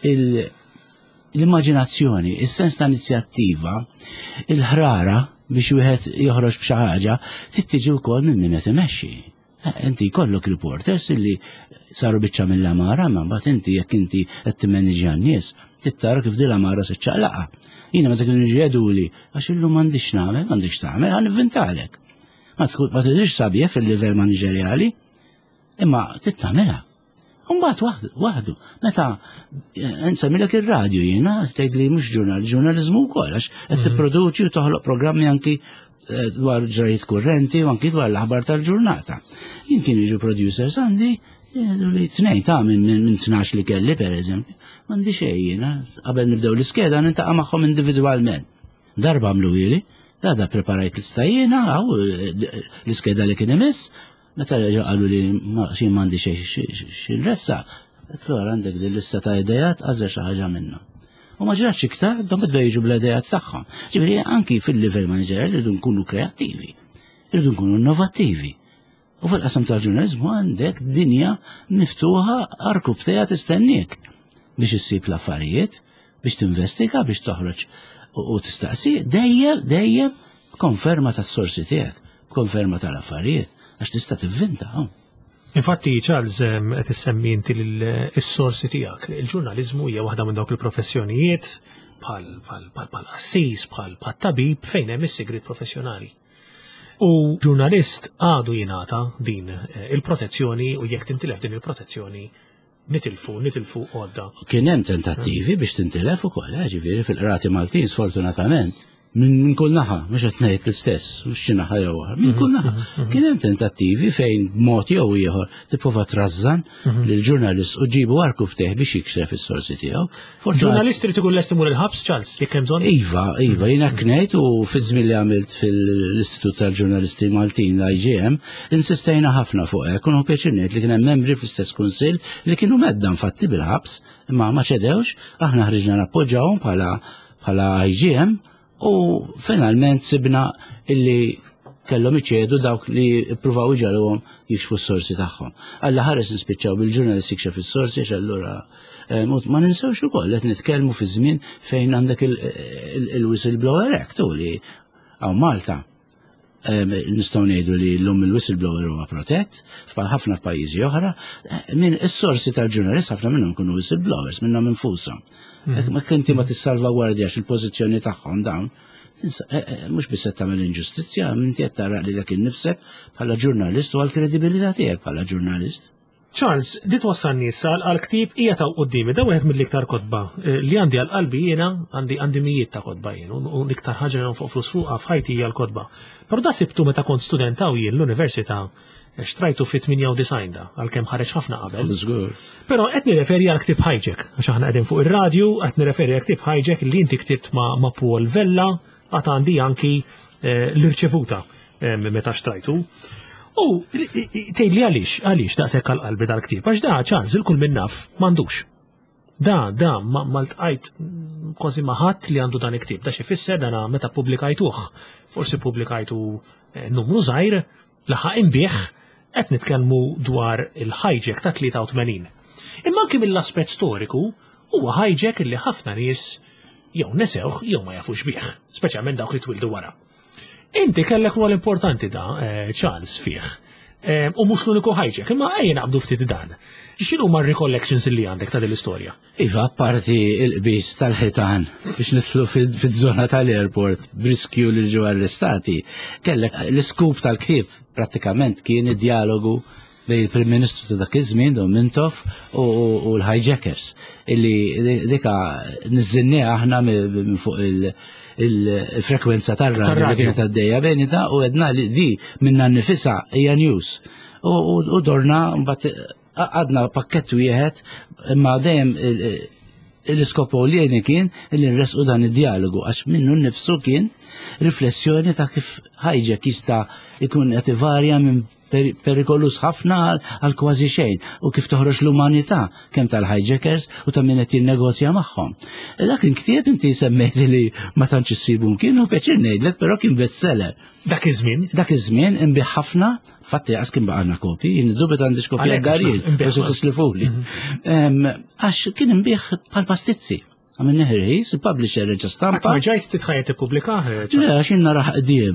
l-immaġinazzjoni, is-sens ta' inizjattiva, il-ħrara biex wieħed joħroġ b'xi ħaġa tittiġi wkoll minn min qed imexxi. Inti jkollok reporters illi saru biċċa mill-amara, ma mbagħad inti jekk inti qed timmaneġġja n-nies, tittara kif din l-amara se ċċaqlaqa. Jiena meta kienu jgħiduli għax illum m'għandix nagħmel, m'għandix tagħmel, ħanivvintalek. Ma tidhirx sabiħ fil-livell maniġerjali, imma tittamela. Mbagħad waħdu, meta nsemmilek ir-radju jiena tgħidli mhux ġurnaliżmu wkoll għax qed tipproduċi u toħloq programmi anki dwar ġrajiet kurrenti u anki dwar l-aħbar tal-ġurnata. Jien kien jiġu producers għandi jgħidu li tnejn ta' minn 12 li kelli pereżempju, m'għandi xejn jiena qabel nibdew l-iskeda nintaqa' magħhom individwalment. Darba għamlu ili, għada preparajt l-istajjena, għaw l-iskeda li kien imiss, meta għallu li xin mandi xin ressa, għetlu għandek din lista ta' idejat, għazza xaħġa minna. U maġraċ iktar, dom biddu jiġu bl-idejat tagħha. Ġifieri anki fil-livell manageriali rridu nkunu kreattivi, rridu nkunu innovattivi. U fil-qasam tal-ġurnalizmu għandek dinja miftuħa arkub teja tistennik biex issib l-affarijiet, biex tinvestiga, biex toħroġ u tistaqsi dejjem konferma tas-sorsi tiegħek, konferma tal-affarijiet, għax tista' tivvinta. Infatti, Charles, qed issemmi inti l-sorsi tiegħek. Il-ġurnaliżmu hija waħda minn dawk il-professjonijiet bħal assis, bħal tabib fejn hemm is-sigriet professjonali. U ġurnalist għadu jingħata din il-protezzjoni u jekk tintilef din il-protezzjoni nitilfu għodda. Kien hemm tentattivi biex tintilef ukoll, ġifieri fil-qrati Maltin sfortunatament minn kull naħa, mhux qed ngħid l-istess, xi naħa jew oħra, minn kull naħa. Kien hemm tentattivi fejn b'mod jew ieħor tipprova trażżan lill-ġurnalist u ġibu arkub teħ biex jikxef is-sorsi tiegħu. Ġurnalist irid ikun lest imur il-ħabs, Charles, jekk hemm bżonn? Iva, jiena knejt u fiż-żmien li għamilt fil-Istitut tal-Ġurnalisti Maltin l-IGM, insistejna ħafna fuq hekk u pjaċir ngħid li kien hemm membri fl-istess kunsill li kienu medda infatti bil-ħabs, imma ma ċedewx, aħna ħriġna nappoġġawhom bħala IGM. U finalment sibna illi kellhom iċedu dawk li ppruvaw iġalhom jikxfu s-sorsi tagħhom. Alla ħares nispiċċaw bil-ġurnalist jikxef is-sorsi x'allura ma ninsewx ukoll qed nitkellmu fi żmien fejn għandek il-whistleblower act li hawn Malta. Nistgħu ngħidu li llum il-whistleblower huwa protett, ħafna f'pajjiżi oħra, minn is-sorsi tal-ġurnalist ħafna minnhom kunu whistleblowers minnhom infushom. Ma kinti ma tissalvagwardjax il-pożizzjoni tagħhom dawn, mhux biss qed tagħmel inġustizzja, inti qed tara lilek innifsek bħala ġurnalist u għall-kredibilità tiegħek bħala ġurnalist. Charles, dit wassalni issa għal-ktib hija ta' qudiemi, da wieħed mill-iktar kotba li għandi għal-qalbi jiena għandi mijiet ta' kotba jien u l-iktar ħaġa li fuq flus fuqha f'ħajti hija l-kotba. Però da sibtu meta kont studentaw jien l-università xtrajtu fit-98 da, għalkemm ħareġ ħafna qabel. Però qed nirreferi għal ktib Hijack, għax aħna qegħdin fuq ir-radju, qed nirreferi għal ktib Hijack li inti ktibt ma' Paul Vella, għad għandi anki l-irċevuta meta xtrajtu. U tgħidli għaliex daqshekk għall-qalbi dal-ktib, għax da Charles il-kull minn naf m'għandux. Da ma ltqajt kważi ma ħadd li għandu dan il-ktib, da xi fisser dana meta pubblikajtuh, forsi pubblikajtu numru żgħir, laħaq imbieħ qed nitkellmu dwar il-Hijack ta' 83. Imma anke mill-aspett storiku huwa Hijack illi ħafna nies jew nesewh jew ma jafux bih, speċjalment dawk li twildu wara. Inti kellek rwol importanti da, Charles, fih. U mhux l-uniku Hijack, imma ejja naqbdu ftit dan. X'inhu ma recollections li għandek ta' din l-istorja? Iva, apparti il-qbis tal-ħitan biex nidħlu fiż-żona tal-airport b'riskju li ġew arrestati, kellek l-iskup tal-ktieb prattikament kien id-dialogu bej il-Prim Ministru ta' dak iż-żmien Domintov u l-hijackers illi dika niżżinniha aħna minn fuq il-frekwenza tar-radju li kienet għaddejja benita u għedna li di minna nifisa hija news. U dorna mbagħad għadna pakkett wieħed imma dejjem l-iskopu li jeni kien li nresqu dan id-dialogu għax minnu nnifsu kien riflessjoni ta' kif hijack jista' jkun qed ivarja minn perikolus ħafna għal kważi xejn u kif toħroġ l-umanità kemm tal-hijackers u ta' min qed jinnegozja magħhom. Dak il-ktieb inti semmejt li ma tantx issibu kienu pjaċir ngħidlek però kien bestseller. Dak iż-żmien inbih ħafna, fatti għas kien baqgħna kopji, jien dubet għandix kopja għaril, biex tislifuli. Għax kien inbih bħal pastizzi. Għamil neħirħis, il-publisher reġa stampa. Ma ġajt titħajet t-publikaħ? Għaxin naraħ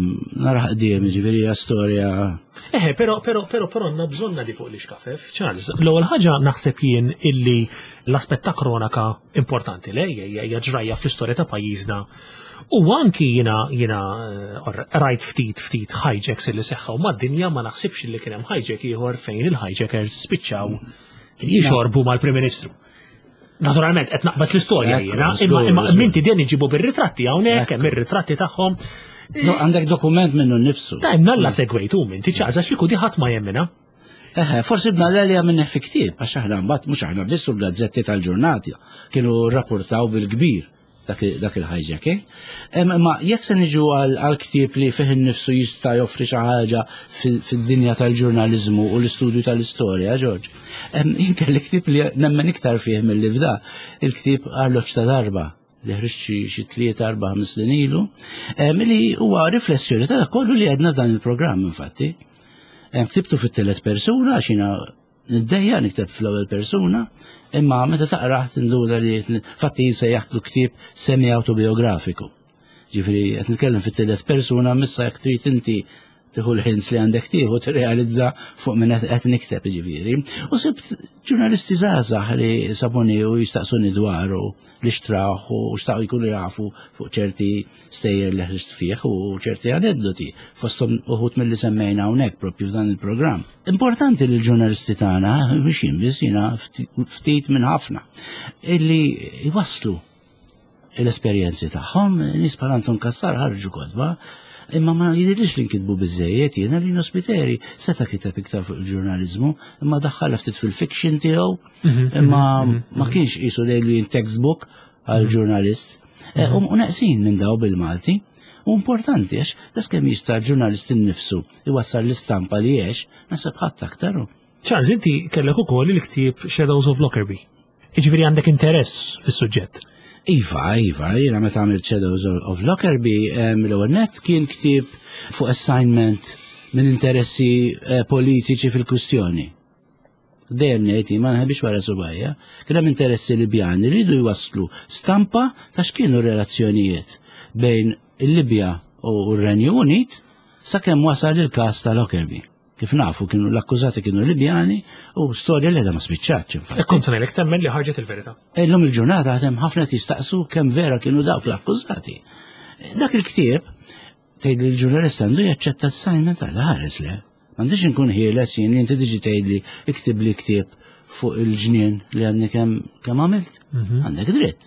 qdiem, ġiviri storja. Pero għanna bżonna di fuq li xkafef. Charles, l-ewwel ħaġa naħseb jien illi l-aspett ta' kronika importanti le, ġrajja fl-istorja ta' pajjiżna. U anki jina rajt ftit hijacks li seħħaw mad-dinja ma naħsibx li kien hemm hijack ieħor fejn il-hijackers spiċċaw jixorbu mal-Prim Ministru. Naturalment, qed naqbas l-istorja jiena, imma minti din iġibu bir-ritratti hawnhekk, hemm ir-ritratti tagħhom. Għandek dokument minnu nnifsu. Nalla segwejtu minti ċaża xi kudi ħadd ma jemmina. Forsi b'nallelja minn effettiv, għax aħna mbagħad mhux aħna biss l-gazzetti tal-ġurnati kienu rrapportaw bil-kbir dak il-hijack. Ma jekk se niġu għal-ktieb li fih innifsu jista' joffri xi ħaġa fid-dinja tal-ġurnaliżmu u l-istudju tal-istorja, George. Jien kelli ktieb li nemmen iktar fih milli fda, il-ktieb Arloġġ ta' darba li ħriġ xi 3-4 snin ilu, li huwa riflessjoni ta' kollu li għedna dan il-programm infatti. Ktibtu fit-tielet persuna għax jiena niddejja nikteb fl-ewwel persuna, imma meta taqra tinduna li fatti jinsejjaħlu ktieb semi-autobiografiku. Ġifieri qed nitkellem fit-tielet persuna missa jekk trid inti tieħu l-ħins li għandek tieħu tirrealizza fuq minn qed nikteb ġifieri. U sibt ġurnalisti żgħażagħ li sabuni u jistaqsuni dwaru li xtraħ u xtaqgħu jkunu jafu fuq ċerti stejjer li ħriġt fih u ċerti aneddoti fosthom uħud milli semmejna hawnhekk proprju f'dan il-programm. Importanti li l-ġurnalisti tagħna biex jinbiss jiena ftit minn ħafna illi jwasslu l-esperjenzi tagħhom nies bħal Anton Kassar ħarġu kodba. Imma ma jidirix li nkitbu bizzejiet jiena li Nospiteri seta' kiteb iktar fuq il-ġurnalizmu, imma daħħala ftit fil-fiction tiegħu, imma ma kienx qisu li textbook għal-ġurnalist. U naqsin minn daw bil-Malti, u importanti għax das kemm jista' ġurnalist innifsu iwassal l-istampa li jgħix, nasab ħadd aktar. Charles, inti kellek ukoll il-ktieb Shadows of Lockerbie. Jiġifieri għandek interess fis-suġġett. Iva, jiena meta għamilt Shadows of Lockerbie, l-ewwel nett kien ktieb fuq assignment minn interessi politiċi fil-kwistjoni. Dejjem ngħid ma nħebbix wara subajja, kien hemm interessi Libjani li jridu jwasslu stampa ta' x'kienu relazzjonijiet bejn il-Libja u r-Renju Unit sakemm wasal il-każ ta' Lockerbie. Kif nafu kienu l-akkużati kienu Libjani u storja li ma spiċċaċ. Kont se ngħidlek temmen li ħarġet il-verità. Illum il-ġurnata għadhem ħafna tistaqsu kemm vera kienu dawk l-akkużati. Dak il-ktieb tgħid li l-ġurnalist għandu jaċċetta assignment għal ħares le. M'għandix inkun ħieles jien li inti tiġi tgħidli iktib li ktieb fuq il-ġnien li għandni kemm għamilt. Għandek dritt.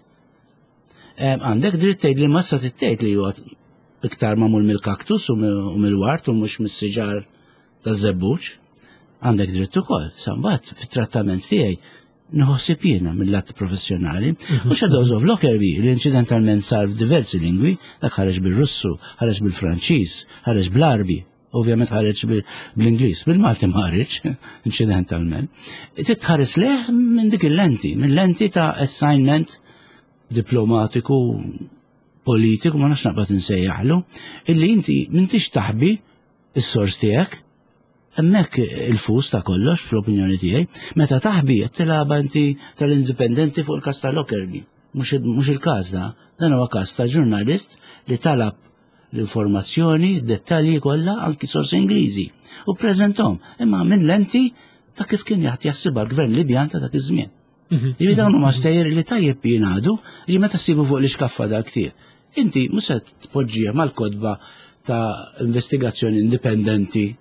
Għandek dritt tgħidli ma sa tgħid li huwa iktar magħmul mill-kaktus u mill-wart u mhux mis-siġar ta' żebbuġ, għandek dritt ukoll. Sambat fit-trattament tiegħi nħossib jiena mill-lat professjonali u Shadows of Lockerbie li incidentalment sar f'diversi lingwi, dak ħareġ bil-Russu, ħareġ bil-Franċiż, ħareġ bl-Arbi, ovvjament ħareġ bil-Ingliż, bil-Malti ma ħareġ incidentalment. Titħares leħ minn dik il-lenti, minn lenti ta' assignment diplomatiku politiku ma nafx naqbad insejjaħlu, illi inti m'intix taħbi is-sors tiegħek. Hemmhekk il-fus ta' kollox fl-opinjoni tiegħi, meta taħbi qed tilagħba inti tal-indipendenti fuq il-każ ta' Lockerbie. Mhux il-każ dan huwa każ ta' ġurnalist li talab l-informazzjoni, dettalji kollha anki sorsi Ingliżi u preżenthom imma minn lenti ta' kif kien jaħt jaħsibha l-Gvern Libjan ta' dak iż-żmien. Jiġri dawn huma stejjer li tajjeb jingħadu ġi meta ssibu fuq l-iskaffa dal-ktieb. Inti mhux se tpoġġiha mal-kodba ta' investigazzjoni indipendenti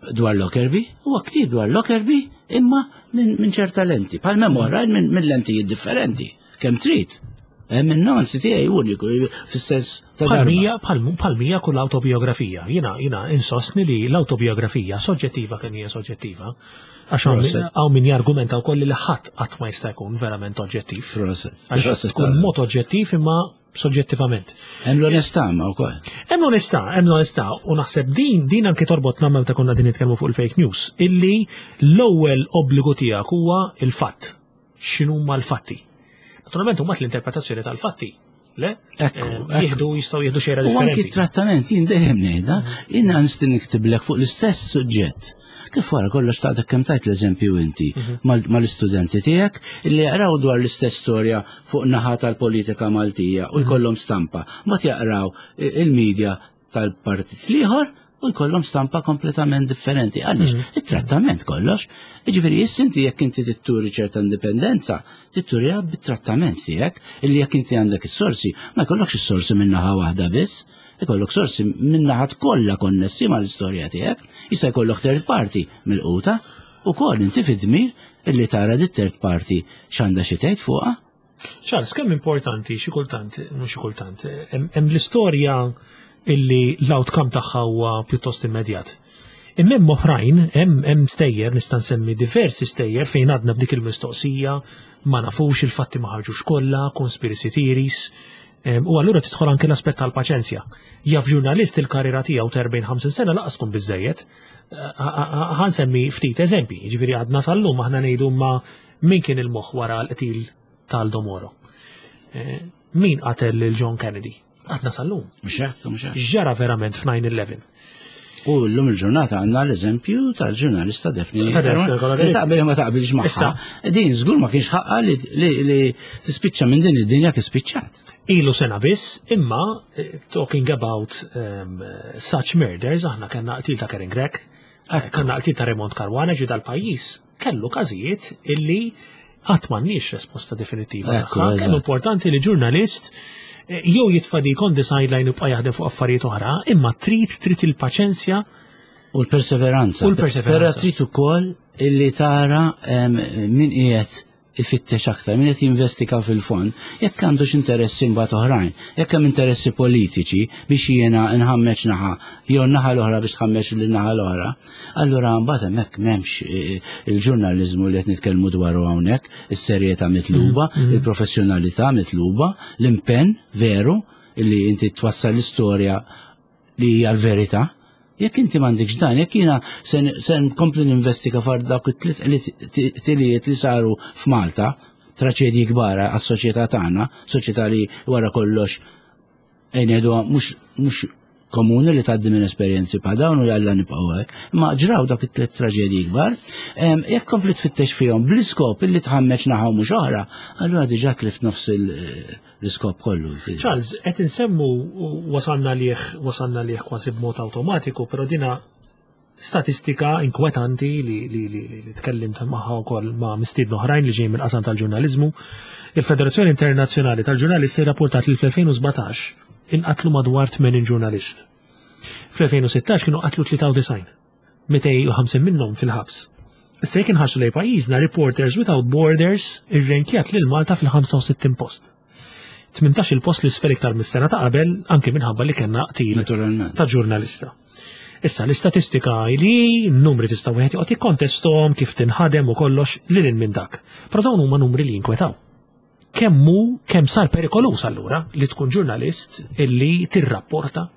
dwar Lockerbie, huwa ktieb dwar Lockerbie imma minn ċerta lenti, bħal memorajn minn lentijiet differenti, kemm trid. Minn nonsi tiegħi uniku fis-sens ta' Palmija kull autobiografija. Jiena insostni li l-autobiografija soġġettiva kemm hija soġġettiva. Għax hawn min jargumenta wkoll li ħadd qatt ma jista' jkun verament oġġettiv. Għax tkun mod oġġettiv imma soġġettivament. Hemm l-onestà ma wkoll. Hemm l-onestà u naħseb din anke torbot nagħmel ta' konna din nitkellmu fuq il-fake news, illi l-ewwel obbligu tiegħek huwa il-fatt. X'inhuma l-fatti? Naturalment huma l-interpretazzjoni tal-fatti. Le? Jistgħu jieħdu xejra differenti. U anki trattament jien dejjem ngħidha, jien nista' niktiblek fuq l-istess suġġett. Kif wara kollox tagħtek kemm tajt l-eżempju inti mal-istudenti tiegħek illi jaqraw dwar l-istess storja fuq naħa tal-politika Maltija u jkollhom stampa, mbagħad jaqraw il-medja tal-partit ieħor u jkollhom stampa kompletament differenti. Għaliex it-trattament kollox. Jiġifieri inti jekk inti titturi ċerta indipendenza, titturiha bit-trattament tiegħek illi jekk inti għandek is-sorsi, ma jkollokx is-sorsi minn naħa waħda biss, ikollok sorsi minn naħat kollha konnessi mal-istorja tiegħek, jista' jkollok third party mill-quta ukoll inti fid-dmir illi tara dit third party x'għandha xi tgħid fuqha. Charles, kemm importanti xi kultant, mhux xi kultant, hemm l-istorja illi l-outcome tagħha huwa pjuttost immedjat. Imma oħrajn hemm stejjer nista' nsemmi diversi stejjer fejn għadna b'dik il-mistoqsija ma nafux il-fatti ma ħarġux kollha, conspiracy theories, u allura tidħol anke l-aspett tal-paċenzja. Jaf ġurnalist il-karriera tiegħu ta' 40-50 sena laqas tkun biżejjed. Ħansemmi ftit eżempji, jiġifieri għadna sal-lum aħna ngħidu ma min kien il-moħħ wara l-qtil tal-Domoro. Min qatel lil John Kennedy? Għadna sal-lum. Ġara verament f'9/11. U l-lum il-ġurnata għandna l-eżempju tal-ġurnalista Daphne li taqbel ma taqbilx magħha. Din żgur ma kienx ħaqqa li tispiċċa minn din id-dinja kif spiċċat. Ilu sena biss, imma talking about such murders, aħna kellna qtil ta' Karen Gregg, kellna qtil ta' Raymond Caruana ġi dal-pajjiż kellu każijiet illi qatt m'għandniex risposta definittiva. Kellu importanti li ġurnalist jew jitfadi kon sideline u bqa' jaħdem fuq affarijiet oħra, imma trid il-paċenzja u l-perseveranza. Però trid ukoll illi tara min qiegħed ifittex aktar, min qed jinvestiga fil-fond, jekk għandux interessi mbagħad oħrajn, jekk hemm interessi politiċi biex jiena nħammeġ naħa jew naħa l-oħra biex tħammeġ lil naħa l-oħra, allura mbagħad hemmhekk m'hemmx il-ġurnaliżmu li qed nitkellmu dwaru hawnhekk, is-serjetà mitluba, il-professjonalità mitluba, l-impenn veru illi inti twassal l-istorja li hija l-verità. Jekk inti m'għandekx dan, jekk jiena se nkompli ninvestiga far dawk it-tiliet li saru f'Malta, traċedji kbar għas-soċjetà tagħna, soċjetà li wara kollox ngħidu mhux komuni li tgħaddi minn esperjenzi bħal dawn u jalla nibqgħu hekk, imma ġraw dawk it-tliet traġedji kbar, jekk kompli tfittex fihom bl-iskop illi tħammeġ naħa mhux oħra, allura diġà tlift nofs l-iskop kollu. Charles, qed insemmu wasalna lieh kważi b'mod awtomatiku, però dina statistika inkwetanti li tkellimt magħha wkoll ma' mistiedna oħrajn li ġej mill-qasam tal-ġurnaliżmu. Il-Federazzjoni Internazzjonali tal-Ġurnalisti rrapportat li fl-2017 inqatlu madwar 80 ġurnalist. Fl-2016 kienu qatlu 93, 250 minnhom fil-ħabs. Issa jekk inħarsu lejn pajjiżna Reporters Without Borders irrenkjat lil Malta fil-65 post. 18 il-post li sfer iktar mis-sena ta' qabel anke minħabba li kellna qtil ta' ġurnalista. Issa l-istatistika li n-numri tista' wieħed joqgħod jikkontesthom kif tinħadem u kollox lil minn dak. Però dawn huma numri li jinkwetaw. Kemm sar perikolus allura li tkun ġurnalist illi tirrapporta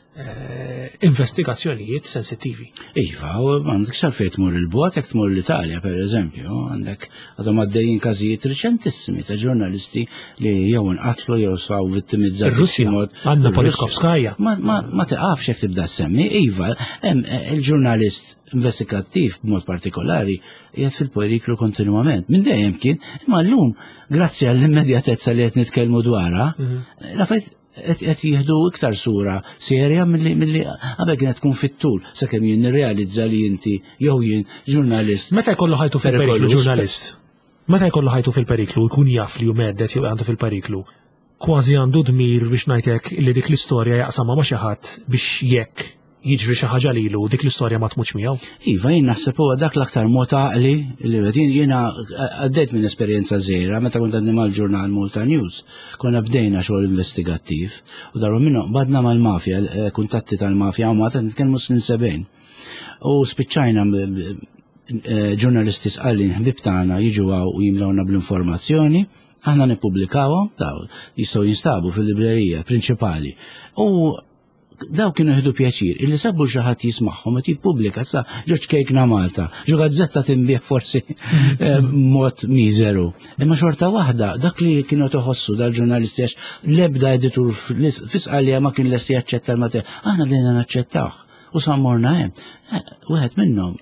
investigazzjonijiet sensittivi. Iva, u għandek xalfejn tmur il-bot, jekk tmur l-Italja pereżempju, għandek għadhom għaddejjin każijiet riċentissimi ta' ġurnalisti li jew inqatlu jew saw vittimizzati. Ir-Russja għandna Politkovskaja. Ma tiqafx jekk tibda semmi, iva, hemm il-ġurnalist investigattiv b'mod partikolari qiegħed fil-periklu kontinwament. Minn dejjem kien, imma llum grazzi għall-immedjatezza li qed nitkellmu dwarha, l-affarijiet qed jieħdu iktar sura serja milli qabel kienet tkun fit-tul sakemm jien nirrealizza li inti jew jien ġurnalist. Meta jkollu ħajtu fil-periklu ġurnalist? Meta jkollu ħajtu fil-periklu jkun jaf li hu meddet jew għandu fil-periklu? Kważi għandu dmir biex ngħidlek li dik l-istorja jaqsamha ma' xi ħadd biex jekk jiġri xi ħaġa lilu dik l-istorja ma tmutx miegħu? Iva, jien naħseb huwa dak l-aktar mod għaqli li jiena għaddejt minn esperjenza żgħira meta kont għadni mal-ġurnal Malta News. Konna bdejna xogħol investigattiv u darba minnu badna mal-mafja, kuntatti tal-mafja u mata nitkellmu snin 70. U spiċċajna ġurnalisti sqallin ħbib tagħna jiġu u jimlawna bl-informazzjoni, aħna nippubblikawhom, jistgħu jinstabu fil-librerija prinċipali. U daw kienu jħidu pjaċir, illi sabbu xaħat jismaħħom, għet jippubblika sa ġoċ kejkna Malta, ġo gazzetta timbieħ forsi mod mizeru. Imma xorta wahda, dak li kienu toħossu dal-ġurnalisti għax lebda editur fisqalja ma kien l-essi jaċċetta l-mater, aħna dejna naċċettaħ. U sammorna hemm. Wieħed minnhom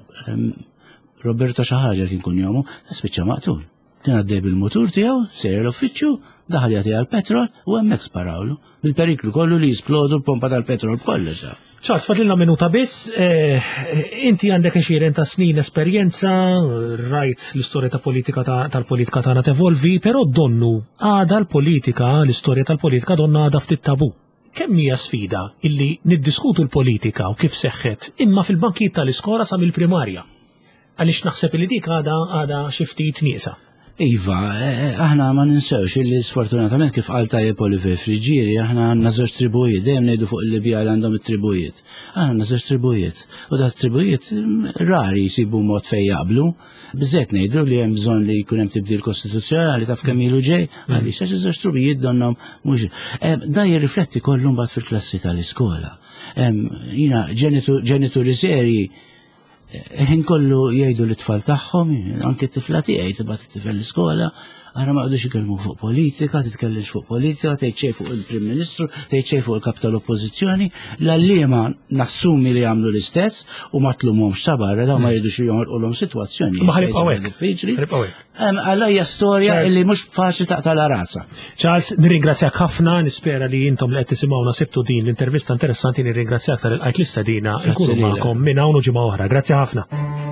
Roberto xaħġa kien kun jomu, spiċċa maqtul. Kien għaddej bil-mutur tiegħu, sejjer l-uffiċċju, daħal jagħti għall-petrol u hemmhekk sparawlu. Bil-periklu kollu li jisplodu l-pompa tal-petrol b'kollox. Ċas, fadlilna minuta biss, inti għandek 20 ta' snin esperjenza, rajt l-istorja tal-politika tagħna tevolvi, però donnu għada l-politika, l-istorja tal-politika donna għada ftit tabu. Kemm hija sfida illi niddiskutu l-politika u kif seħħet imma fil-bankijiet tal-iskola sa mill-primarja. Għaliex naħseb li dik għada xi ftit nieqsa. Iva, aħna ma ninsewx illi sfortunatament kif qal tajjeb Oliver Frigieri, aħna għandna żewġ tribujiet, dejjem ngħidu fuq il-Libja li għandhom it-tribujiet. Aħna għandna żewġ tribujiet. U dak tribujiet rari jsibu mod fejn jaqblu. Biżgħet ngħidu li hemm bżonn li jkun hemm tibdil kostituzzjonali taf kemm ilu ġej, għaliex għax iż-żewġ tribujiet donhom mhux. Da jirrifletti kollu mbagħad fil-klassi tal-iskola. Jiena ġenituri serji ħin kollu jgħidu l-tfal tagħhom, anke t-tifla tiegħi tibgħat it-tifel l-iskola, ara ma qgħodux ikellmu fuq politika, titkellimx fuq politika, tgħid xejn fuq il-Prim Ministru, tgħid xejn fuq il-kap tal-Oppożizzjoni, l-għalliema nassumi li jagħmlu l-istess u ma tlumhomx sa barra dawn ma jridux joħolqulhom sitwazzjoni. Ma ħalibqgħu hekk. Għalija storja illi mhux faċli taqtala rasa. Charles, nirringrazzjak ħafna, nispera li intom li qed tisimgħuna sibtu din l-intervista interessanti, nirringrazzjak tal-ilqajt l-istadina nkunu magħkom minn hawn u ġimgħa oħra. Grazzi ħafna.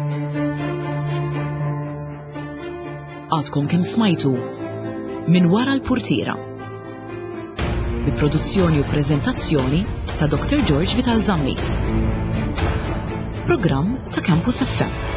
Għadkom kemm smajtu minn wara l-Purtiera. Bi produzzjoni u preżentazzjoni ta' Dr. George Vital Zammit. Programm ta' Campus FM.